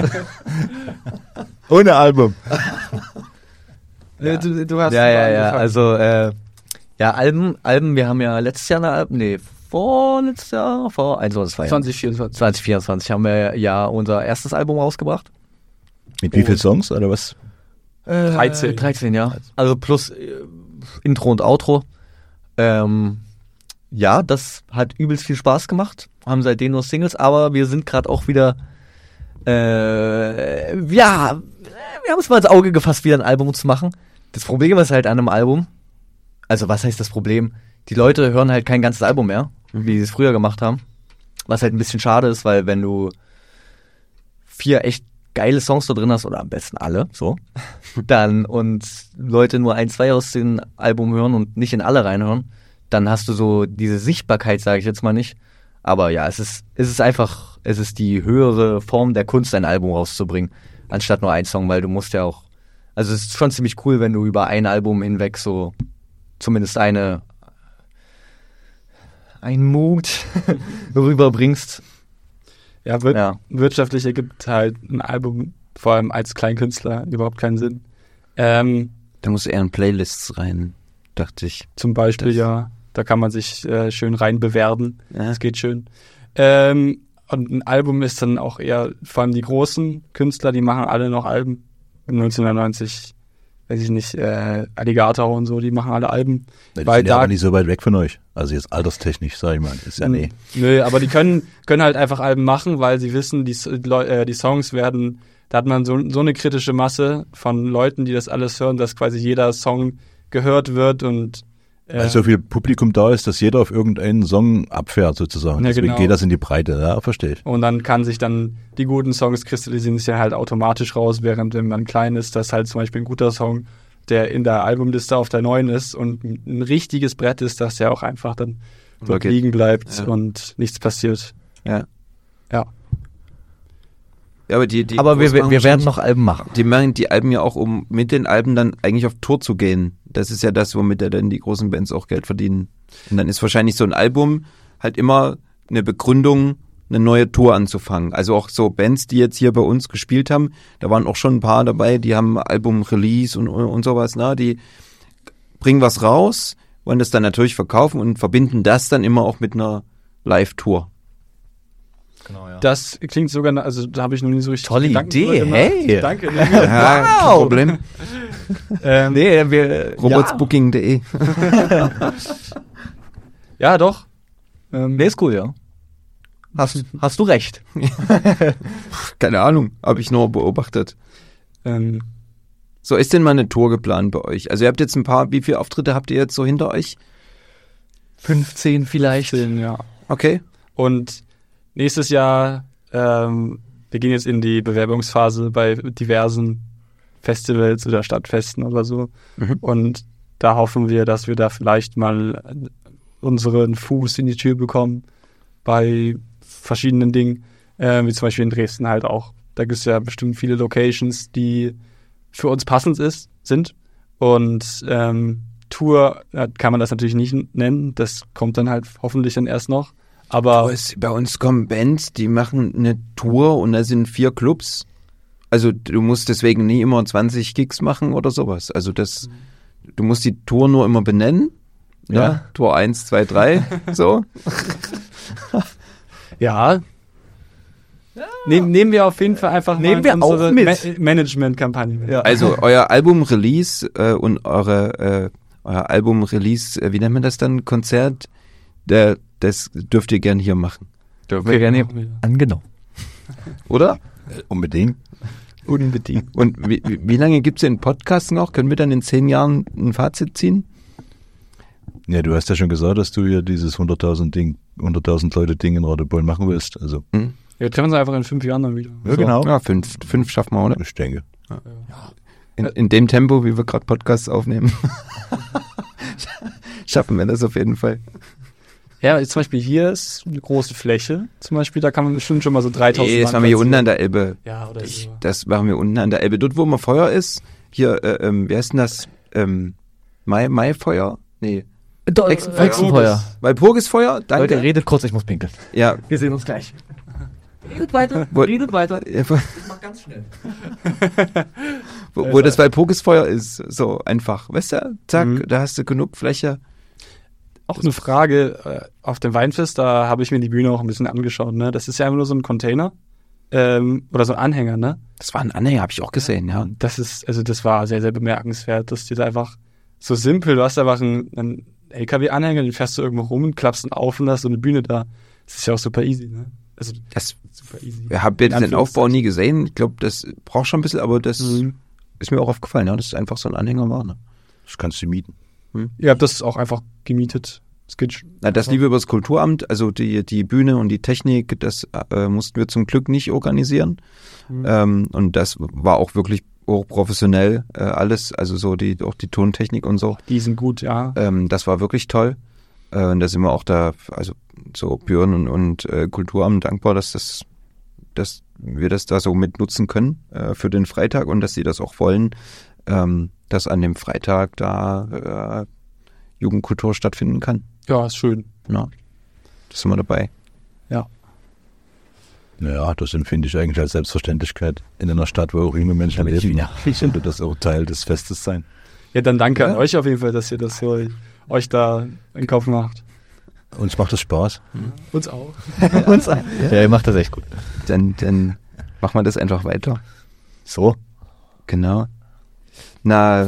Ohne Album.
Ja. Du, du hast
Ja, ja, ja.
angefangen.
Also äh, ja, Alben, Alben. Wir haben ja letztes Jahr eine Alben, nee, vorletztes Jahr, vor also das war ja
zwanzig vierundzwanzig.
zwanzig vierundzwanzig haben wir ja unser erstes Album rausgebracht.
Mit wie vielen Songs oder was?
Äh,
dreizehn.
dreizehn, ja. Also plus äh, Intro und Outro. Ähm, ja, das hat übelst viel Spaß gemacht. Haben seitdem nur Singles, aber wir sind gerade auch wieder, äh, ja, wir haben es mal ins Auge gefasst, wieder ein Album zu machen. Das Problem ist halt an einem Album, also was heißt das Problem? Die Leute hören halt kein ganzes Album mehr, wie sie es früher gemacht haben. Was halt ein bisschen schade ist, weil wenn du vier echt geile Songs da drin hast, oder am besten alle, so, dann und Leute nur ein, zwei aus dem Album hören und nicht in alle reinhören, dann hast du so diese Sichtbarkeit, sage ich jetzt mal nicht. Aber ja, es ist, es ist einfach, es ist die höhere Form der Kunst, ein Album rauszubringen, anstatt nur ein Song, weil du musst ja auch, also es ist schon ziemlich cool, wenn du über ein Album hinweg so zumindest eine einen Mut rüberbringst.
Ja, wir,
Ja.
wirtschaftlich ergibt halt ein Album, vor allem als Kleinkünstler, überhaupt keinen Sinn. Ähm,
Da muss eher in Playlists rein, dachte ich.
zum Beispiel,
Das-
ja, da kann man sich äh, schön rein bewerben.
Ja.
Das geht schön. Ähm, und ein Album ist dann auch eher, vor allem die großen Künstler, die machen alle noch Alben. neunzehnhundertneunzig, weiß ich nicht, äh, Alligator und so, die machen alle Alben.
Die
Weil
sind ja
da-
aber nicht so weit weg von euch. Also jetzt alterstechnisch, sag ich mal. Ist ja nee.
Nö, aber die können, können halt einfach Alben machen, weil sie wissen, die, S- Leu- äh, die Songs werden, da hat man so, so eine kritische Masse von Leuten, die das alles hören, dass quasi jeder Song gehört wird und äh,
Weil so viel Publikum da ist, dass jeder auf irgendeinen Song abfährt sozusagen.
Ja,
Deswegen
genau.
geht das in die Breite. Ja, verstehe ich.
und dann kann sich dann die guten Songs kristallisieren sich ja halt automatisch raus, während wenn man klein ist, dass halt zum Beispiel ein guter Song, der in der Albumliste auf der neuen ist und ein richtiges Brett ist, dass der auch einfach dann dort
Okay.
liegen bleibt
Ja.
und nichts passiert.
Ja.
Ja.
Ja, aber die, die
Aber wir,
Großen
wir,
machen
wir werden
wahrscheinlich-
noch Alben machen.
Die machen die Alben ja auch, um mit den Alben dann eigentlich auf Tour zu gehen. Das ist ja das, womit ja dann die großen Bands auch Geld verdienen. Und dann ist wahrscheinlich so ein Album halt immer eine Begründung, eine neue Tour anzufangen. Also auch so Bands, die jetzt hier bei uns gespielt haben, da waren auch schon ein paar dabei, die haben Album-Release und, und sowas, ne? Die bringen was raus, wollen das dann natürlich verkaufen und verbinden das dann immer auch mit einer Live-Tour.
Genau, ja.
Das klingt sogar, na- also da habe ich noch nie so richtig
Tolle
Gedanken
Idee,
drüber gemacht.
hey.
Danke.
Ja, kein Problem.
ähm,
Nee, wir,
robotsbooking punkt de.
ja, doch. Ähm,
Nee, ist cool, ja. Hast, hast du recht.
Keine Ahnung, habe ich nur beobachtet.
ähm,
So, ist denn mal eine Tour geplant bei euch? Also ihr habt jetzt ein paar, wie viele Auftritte habt ihr jetzt so hinter euch?
fünfzehn vielleicht.
zehn, ja.
Okay.
Und nächstes Jahr, ähm, wir gehen jetzt in die Bewerbungsphase bei diversen Festivals oder Stadtfesten oder so.
Mhm.
Und da hoffen wir, dass wir da vielleicht mal unseren Fuß in die Tür bekommen bei verschiedenen Dingen, äh, wie zum Beispiel in Dresden halt auch. Da gibt es ja bestimmt viele Locations, die für uns passend ist, sind. Und ähm, Tour äh, kann man das natürlich nicht nennen. Das kommt dann halt hoffentlich dann erst noch. Aber
Aber es, bei uns kommen Bands, die machen eine Tour und da sind vier Clubs. Also du musst deswegen nie immer zwanzig Gigs machen oder sowas. Also das, du musst die Tour nur immer benennen. Ja.
Ja.
Tour eins, zwei, drei, so.
ja, Nehm, nehmen wir auf jeden Fall einfach
Nehmen
mal
wir auch
unsere
mit.
Ma- Management-Kampagne mit.
Ja.
Also euer Album-Release äh, und eure, äh, euer Album-Release, äh, wie nennt man das dann, Konzert, der, das dürft ihr gern hier machen.
Dürfen wir gerne
Machen wir.
angenommen.
Oder?
Äh, Unbedingt.
Unbedingt. Und wie, wie wie lange gibt's den Podcast noch? Können wir dann in zehn Jahren ein Fazit ziehen?
Ja, du hast ja schon gesagt, dass du hier dieses hunderttausend Ding, hunderttausend Leute Ding in Radebeul machen willst. Also,
Hm?
Wir treffen uns einfach in fünf Jahren dann wieder.
ja, genau.
Ja, fünf, fünf schaffen wir, oder?
Ich denke.
In, in dem Tempo, wie wir gerade Podcasts aufnehmen. Schaffen wir das auf jeden Fall.
Ja, jetzt zum Beispiel hier ist eine große Fläche. Zum Beispiel, da kann man bestimmt schon mal so dreitausend
Nee, das
Mann
machen wir hier unten
platzieren.
an der Elbe.
Ja, oder
Ich,
so.
das machen wir unten an der Elbe. Dort, wo immer Feuer ist, hier, äh, ähm, wie heißt denn das? Ähm, Mai, Maifeuer? Nee.
Do-
Hexenfeuer.
Hexenfeuer.
Walpurgisfeuer? Danke.
Leute, redet kurz, ich muss pinkeln.
Ja.
Wir sehen uns gleich. Redet weiter,
Wo-
redet weiter.
Ja, wo,
Mach ganz schnell.
wo, wo das Walpurgisfeuer ist, so einfach. Weißt du? Zack,
Mhm.
da hast du genug Fläche.
Auch eine Frage, äh, auf dem Weinfest, da habe ich mir die Bühne auch ein bisschen angeschaut, ne? Das ist ja einfach nur so ein Container, ähm, oder so ein Anhänger, ne?
Das war ein Anhänger, habe ich auch gesehen, ja.
Das ist, also das war sehr, sehr bemerkenswert, dass die da einfach so simpel, du hast einfach einen, einen L K W-Anhänger, den fährst du irgendwo rum, klappst ihn auf und hast so eine Bühne da. Das ist ja auch super easy, ne? Also
Das
super easy.
Ich habe jetzt
In
den Aufbau
Anführungszeichen.
nie gesehen. Ich glaube, das braucht schon ein bisschen, aber das
Mhm.
ist mir auch aufgefallen, ja, dass es einfach so ein Anhänger war. Ne?
Das kannst du mieten.
Ihr habt das auch einfach gemietet. Das geht sch-
Na, das lief über das Kulturamt, also die, die Bühne und die Technik, das äh, mussten wir zum Glück nicht organisieren.
Mhm.
Ähm, und das war auch wirklich hochprofessionell äh, alles, also so die auch die Tontechnik und so.
Die sind gut, ja.
Ähm, das war wirklich toll. Äh, und da sind wir auch da, also so Björn und, und äh, Kulturamt dankbar, dass das, dass wir das da so mit nutzen können äh, für den Freitag und dass sie das auch wollen, ähm, dass an dem Freitag da äh, Jugendkultur stattfinden kann.
Ja, ist schön.
Ja. Das sind wir dabei.
Ja.
Ja, das empfinde ich eigentlich als Selbstverständlichkeit in einer Stadt, wo auch junge Menschen leben. Ja. Sollte das auch Teil des Festes sein.
Ja, dann danke an euch auf jeden Fall, dass ihr das so euch da in den Kopf macht.
Uns macht das Spaß.
Uns auch.
Uns, ja, ihr macht das echt gut.
Dann, dann machen wir das einfach weiter.
So.
Genau. Na,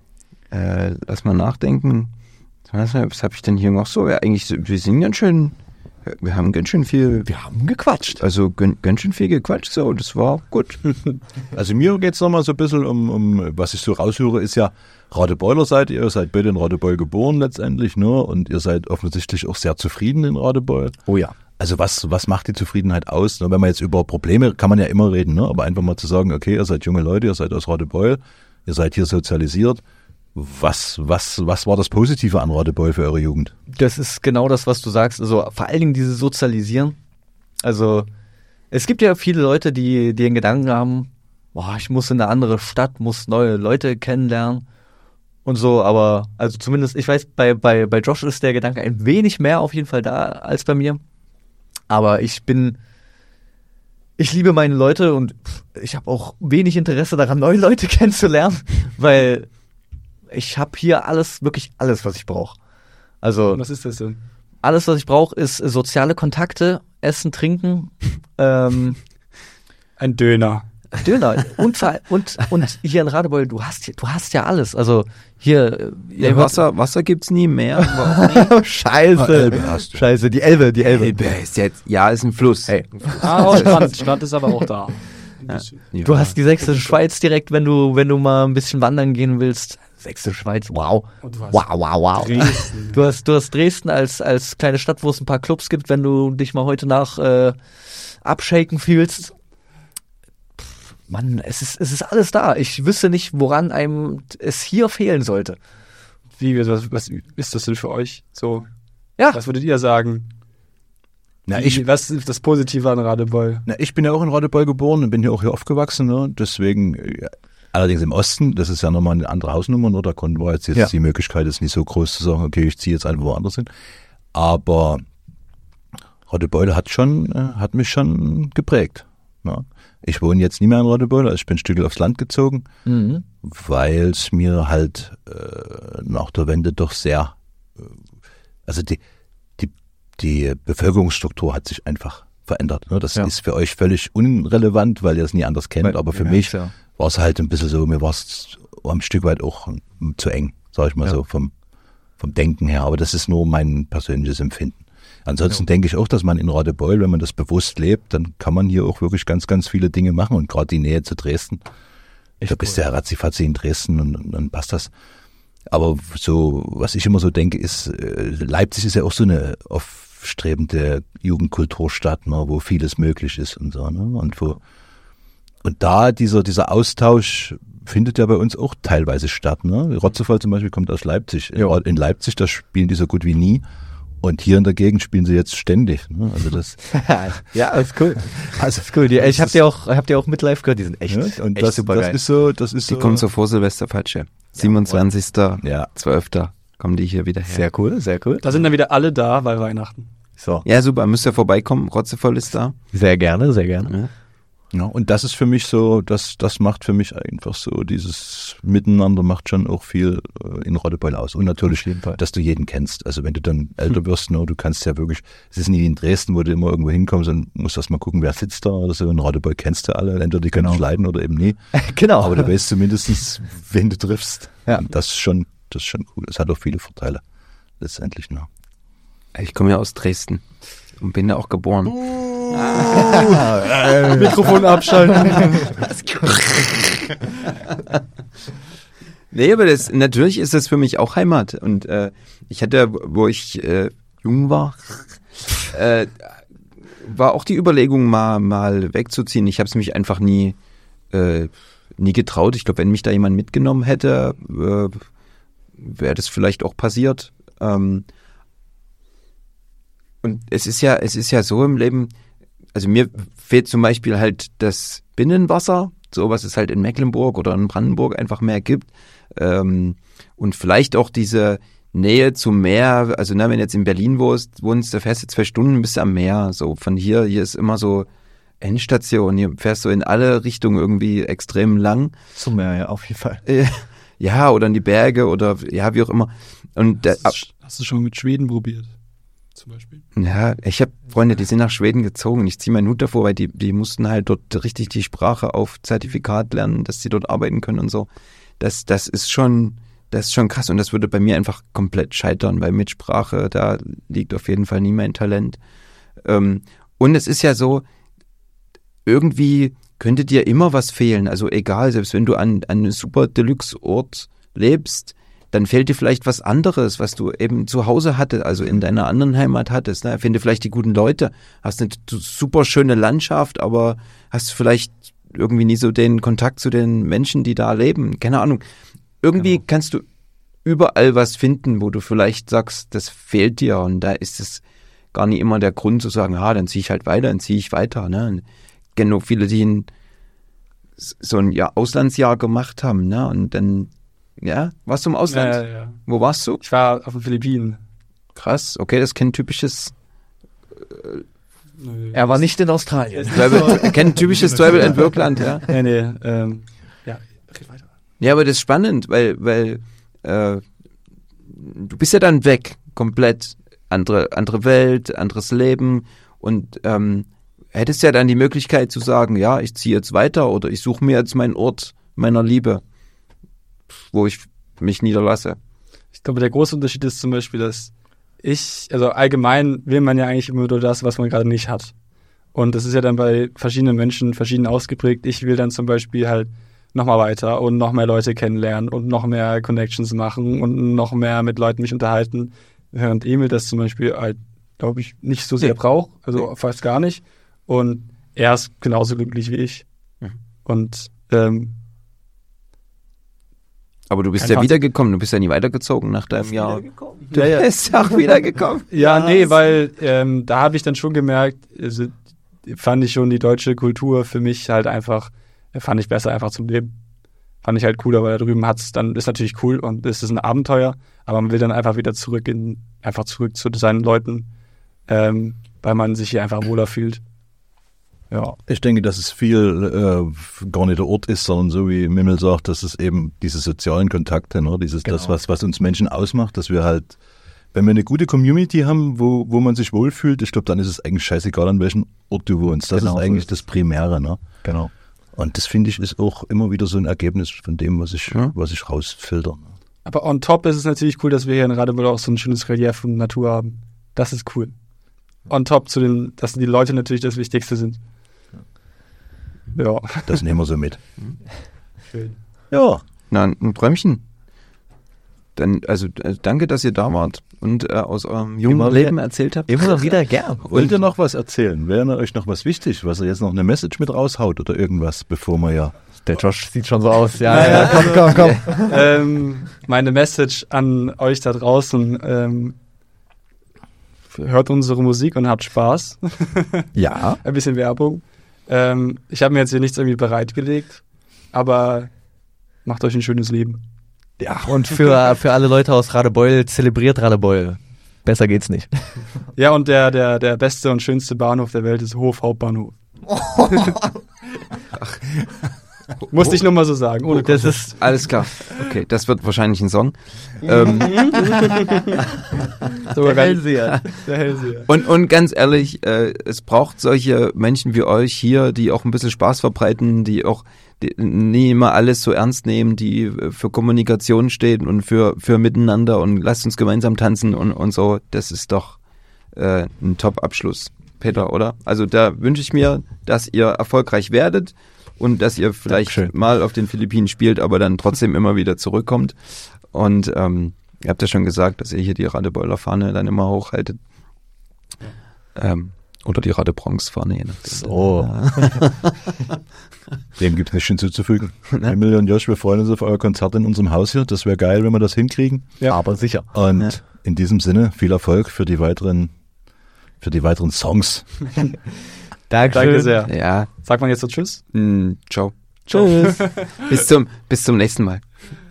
äh, lass mal nachdenken. Was, was habe ich denn hier noch so? Ja, eigentlich, wir sind ganz schön, wir haben ganz schön viel,
Wir haben gequatscht.
also ganz, ganz schön viel gequatscht, so, das war gut.
Also mir geht's noch nochmal so ein bisschen um, um, was ich so raushöre, ist ja, Radebeuler seid ihr, ihr seid beide in Radebeul geboren letztendlich, ne? Und ihr seid offensichtlich auch sehr zufrieden in Radebeul.
Oh ja.
Also was, was macht die Zufriedenheit aus? Wenn man jetzt über Probleme, kann man ja immer reden, ne? Aber einfach mal zu sagen, okay, ihr seid junge Leute, ihr seid aus Radebeul, ihr seid hier sozialisiert. Was, was, was war das Positive an Radebeul für eure Jugend?
Das ist genau das, was du sagst. Also vor allen Dingen dieses Sozialisieren. Also es gibt ja viele Leute, die, die den Gedanken haben, boah, ich muss in eine andere Stadt, muss neue Leute kennenlernen und so. Aber also zumindest, ich weiß, bei, bei, bei Josh ist der Gedanke ein wenig mehr auf jeden Fall da als bei mir. Aber ich bin, ich liebe meine Leute und ich habe auch wenig Interesse daran, neue Leute kennenzulernen, weil ich habe hier alles, wirklich alles, was ich brauche. Also
Was ist das denn?
alles, was ich brauche, ist soziale Kontakte, Essen, Trinken, ähm,
Ein Döner.
Döner und, und, und hier in Radebeul, du hast, du hast ja alles. Also hier, ihr
Ja,
hört-
Wasser, Wasser gibt's nie mehr.
Scheiße.
Ah, Elbe hast du.
Scheiße, die Elbe, die Elbe.
Elbe ist jetzt, ja, ist ein Fluss.
Hey.
Ah, oh, Strand. Strand ist aber auch da.
Ja.
Du hast die sächsische Schweiz direkt, wenn du, wenn du mal ein bisschen wandern gehen willst. Sächsische Schweiz, wow.
Und du hast
Wow, wow, wow.
Dresden.
Du hast, du hast Dresden als, als kleine Stadt, wo es ein paar Clubs gibt, wenn du dich mal heute nach äh, abshaken fühlst. Pff, Mann, es ist, es ist alles da. Ich wüsste nicht, woran einem es hier fehlen sollte.
Wie, was, was ist das denn für euch? So,
Ja.
was würdet ihr sagen?
Na,
Wie,
ich,
was ist das Positive an Radebeul?
na, ich bin ja auch in Radebeul geboren und bin hier auch hier aufgewachsen, ne? Deswegen, ja, allerdings im Osten, das ist ja nochmal eine andere Hausnummer, ne? Da konnten wir jetzt, jetzt
Ja.
die Möglichkeit ist nicht so groß zu sagen, okay, ich ziehe jetzt einfach woanders hin. Aber Radebeul hat schon, äh, hat mich schon geprägt. Ne? Ich wohne jetzt nicht mehr in Radebeul, also ich bin ein Stück aufs Land gezogen,
Mhm.
weil es mir halt äh, nach der Wende doch sehr, äh, also die, die, die Bevölkerungsstruktur hat sich einfach verändert. Ne? Das
Ja.
ist für euch völlig unrelevant, weil ihr es nie anders kennt,
Weil-
aber für
ja,
mich
ja.
war es halt ein bisschen so, mir war es ein Stück weit auch zu eng, sag ich mal
Ja.
so, vom, vom Denken her. Aber das ist nur mein persönliches Empfinden. Ansonsten denke ich auch, dass man in Radebeul, wenn man das bewusst lebt, dann kann man hier auch wirklich ganz, ganz viele Dinge machen. Und gerade die Nähe zu Dresden, da bist du ja ratzifatzi in Dresden und, und dann passt das. Aber so, was ich immer so denke, ist, äh, Leipzig ist ja auch so eine aufstrebende Jugendkulturstadt, ne, wo vieles möglich ist und so, ne, und wo, und da dieser, dieser Austausch findet ja bei uns auch teilweise statt, ne. Rotzefall zum Beispiel kommt aus Leipzig. In,
Ja.
in Leipzig, da spielen die so gut wie nie. Und hier in der Gegend spielen sie jetzt ständig, ne, also das,
Ja, ist cool.
also,
Ist cool. Die, ich hab dir auch, hab dir auch Midlife gehört, die sind echt,
ja, und
echt
das,
super
das
geil.
ist so, das ist
Die
so.
kommen so vor Silvester falsche. siebenundzwanzigster
Ja.
zwölfter kommen die hier wieder her.
Sehr cool, sehr cool.
Da sind dann wieder alle da, weil Weihnachten.
So.
Ja, super, müsst ihr vorbeikommen. Rotzevoll ist da.
Sehr gerne, sehr gerne.
Ja.
Ja, und das ist für mich so, das, das macht für mich einfach so, dieses Miteinander macht schon auch viel äh, in Radebeul aus. Und natürlich,
Auf jeden Fall.
dass du jeden kennst. Also wenn du dann älter wirst, ne, du kannst ja wirklich, es ist nicht wie in Dresden, wo du immer irgendwo hinkommst und musst erst mal gucken, wer sitzt da oder so. In Radebeul kennst du alle, entweder die können
Genau.
dich leiden oder eben nie.
Genau.
Aber du weißt zumindest, wen du triffst.
Ja.
Und das ist schon, das ist schon cool. Es hat auch viele Vorteile. Letztendlich, ne.
Ich komme ja aus Dresden und bin da auch geboren.
Mikrofon abschalten.
Nee, aber das, natürlich ist das für mich auch Heimat. Und äh, ich hatte, wo ich äh, jung war, äh, war auch die Überlegung, mal, mal wegzuziehen. Ich habe es mich einfach nie, äh, nie getraut. Ich glaube, wenn mich da jemand mitgenommen hätte, äh, wäre das vielleicht auch passiert. Ähm, und es ist ja, es ist ja so im Leben, also mir fehlt zum Beispiel halt das Binnenwasser, so was es halt in Mecklenburg oder in Brandenburg einfach mehr gibt. Ähm, und vielleicht auch diese, Nähe zum Meer, also ne, wenn du jetzt in Berlin wohnst, wohnst, da fährst du zwei Stunden, bist du am Meer. So von hier, hier ist immer so Endstation, hier fährst du in alle Richtungen irgendwie extrem lang.
Zum Meer, ja, auf jeden Fall.
Äh, ja, oder in die Berge oder ja, wie auch immer. Und da,
Hast, du- hast du schon mit Schweden probiert? Zum Beispiel.
ja, ich habe Freunde, die sind nach Schweden gezogen. Ich ziehe meinen Hut davor, weil die, die mussten halt dort richtig die Sprache auf Zertifikat lernen, dass sie dort arbeiten können und so. Das, das ist schon, das ist schon krass und das würde bei mir einfach komplett scheitern, weil mit Sprache, da liegt auf jeden Fall nie mein Talent. Ähm, und es ist ja so, irgendwie könnte dir immer was fehlen. Also egal, selbst wenn du an, an einem super Deluxe-Ort lebst, dann fehlt dir vielleicht was anderes, was du eben zu Hause hattest, also in deiner anderen Heimat hattest. Ne? Finde vielleicht die guten Leute, hast eine super schöne Landschaft, aber hast vielleicht irgendwie nie so den Kontakt zu den Menschen, die da leben. Keine Ahnung. Irgendwie
Genau.
kannst du überall was finden, wo du vielleicht sagst, das fehlt dir. Und da ist es gar nicht immer der Grund zu sagen, ah, dann ziehe ich halt weiter, dann ziehe ich weiter. Ne? Ich kenne nur viele, die ein, so ein Jahr, Auslandsjahr gemacht haben. Ne? Und dann, ja, warst du im Ausland?
Ja, ja, ja.
Wo warst du?
Ich war auf den Philippinen.
Krass, okay, das kennt typisches
Nö.
Er war nicht in Australien.
Travel, kennt typisches Travel and Workland, ja.
Nee, nee, ähm, ja, red weiter.
Ja, aber das ist spannend, weil, weil äh, du bist ja dann weg, komplett andere, andere Welt, anderes Leben und ähm, hättest ja dann die Möglichkeit zu sagen, ja, ich ziehe jetzt weiter oder ich suche mir jetzt meinen Ort meiner Liebe, wo ich mich niederlasse.
Ich glaube, der große Unterschied ist zum Beispiel, dass ich, also allgemein will man ja eigentlich immer nur das, was man gerade nicht hat. Und das ist ja dann bei verschiedenen Menschen verschieden ausgeprägt. Ich will dann zum Beispiel halt nochmal weiter und noch mehr Leute kennenlernen und noch mehr Connections machen und noch mehr mit Leuten mich unterhalten. Während Emil das zum Beispiel halt, glaube ich, nicht so sehr
Nee.
braucht, also fast gar nicht. Und er ist genauso glücklich wie ich.
Mhm.
Und ähm,
Aber du bist
Kein
ja
Fazit.
wiedergekommen, du bist ja nie weitergezogen nach deinem Jahr. Du
Ja, ja.
bist auch wiedergekommen.
Ja, nee, weil ähm, da habe ich dann schon gemerkt, also, fand ich schon die deutsche Kultur für mich halt einfach, äh, fand ich besser einfach zum Leben. Fand ich halt cooler, weil da drüben hat's dann, ist natürlich cool und es ist ein Abenteuer, aber man will dann einfach wieder zurück in, einfach zurück zu seinen Leuten, ähm, weil man sich hier einfach wohler fühlt. Ja.
Ich denke, dass es viel äh, gar nicht der Ort ist, sondern so wie Mimmel sagt, dass es eben diese sozialen Kontakte, ne? Dieses,
Genau.
das, was, was uns Menschen ausmacht, dass wir halt, wenn wir eine gute Community haben, wo, wo man sich wohlfühlt, ich glaube, dann ist es eigentlich scheißegal, an welchem Ort du wohnst. Das
Genau,
ist
so
eigentlich
ist
das Primäre, ne?
Genau.
Und das finde ich ist auch immer wieder so ein Ergebnis von dem, was ich,
Ja.
was ich rausfilter. Ne?
Aber on top ist es natürlich cool, dass wir hier in Radebeul auch so ein schönes Relief und Natur haben. Das ist cool. On top zu den, dass die Leute natürlich das Wichtigste sind. Ja.
Das nehmen wir so mit.
Schön.
Ja.
Na, ein Träumchen. Dann, also äh, danke, dass ihr da wart und äh, aus eurem jungen
Immer
Leben
wieder-
erzählt habt.
Immer noch wieder gern.
Wollt ihr noch was erzählen? Wäre euch noch was wichtig, was ihr jetzt noch eine Message mit raushaut oder irgendwas, bevor wir ja...
Der Josh sieht schon so aus. Ja, ja, komm, komm, komm.
ähm, meine Message an euch da draußen, ähm, hört unsere Musik und habt Spaß.
Ja.
Ein bisschen Werbung. Ähm, ich habe mir jetzt hier nichts irgendwie bereitgelegt, aber macht euch ein schönes Leben.
Ja, und für, für alle Leute aus Radebeul, zelebriert Radebeul. Besser geht's nicht.
Ja, und der, der, der beste und schönste Bahnhof der Welt ist Hof Hauptbahnhof. Musste ich nur mal so sagen. Ohne
Das ist
Alles klar. Okay, das wird wahrscheinlich ein Song. ähm,
sogar
der Hellseher.
der Hellseher.
und, und ganz ehrlich, äh, es braucht solche Menschen wie euch hier, die auch ein bisschen Spaß verbreiten, die auch die nie immer alles so ernst nehmen, die äh, für Kommunikation stehen und für, für Miteinander und lasst uns gemeinsam tanzen und, und so. Das ist doch äh, ein Top-Abschluss, Peter, oder? Also da wünsche ich mir, dass ihr erfolgreich werdet und dass ihr vielleicht
Dankeschön.
mal auf den Philippinen spielt, aber dann trotzdem immer wieder zurückkommt. Und ähm, ihr habt ja schon gesagt, dass ihr hier die Radebeuler Fahne dann immer hochhaltet. Ähm, oder die Radebronx-Fahne, je nachdem.
So. Dem gibt es nichts hinzuzufügen.
Ne?
Emil und Josh, wir freuen uns auf euer Konzert in unserem Haus hier. Das wäre geil, wenn wir das hinkriegen.
Ja.
Aber sicher.
Und
Ja.
in diesem Sinne viel Erfolg für die weiteren, für die weiteren Songs.
Dankeschön.
Danke sehr.
Ja,
Sagt man jetzt so Tschüss?
mh, ciao.
Tschüss.
bis zum, bis zum nächsten Mal.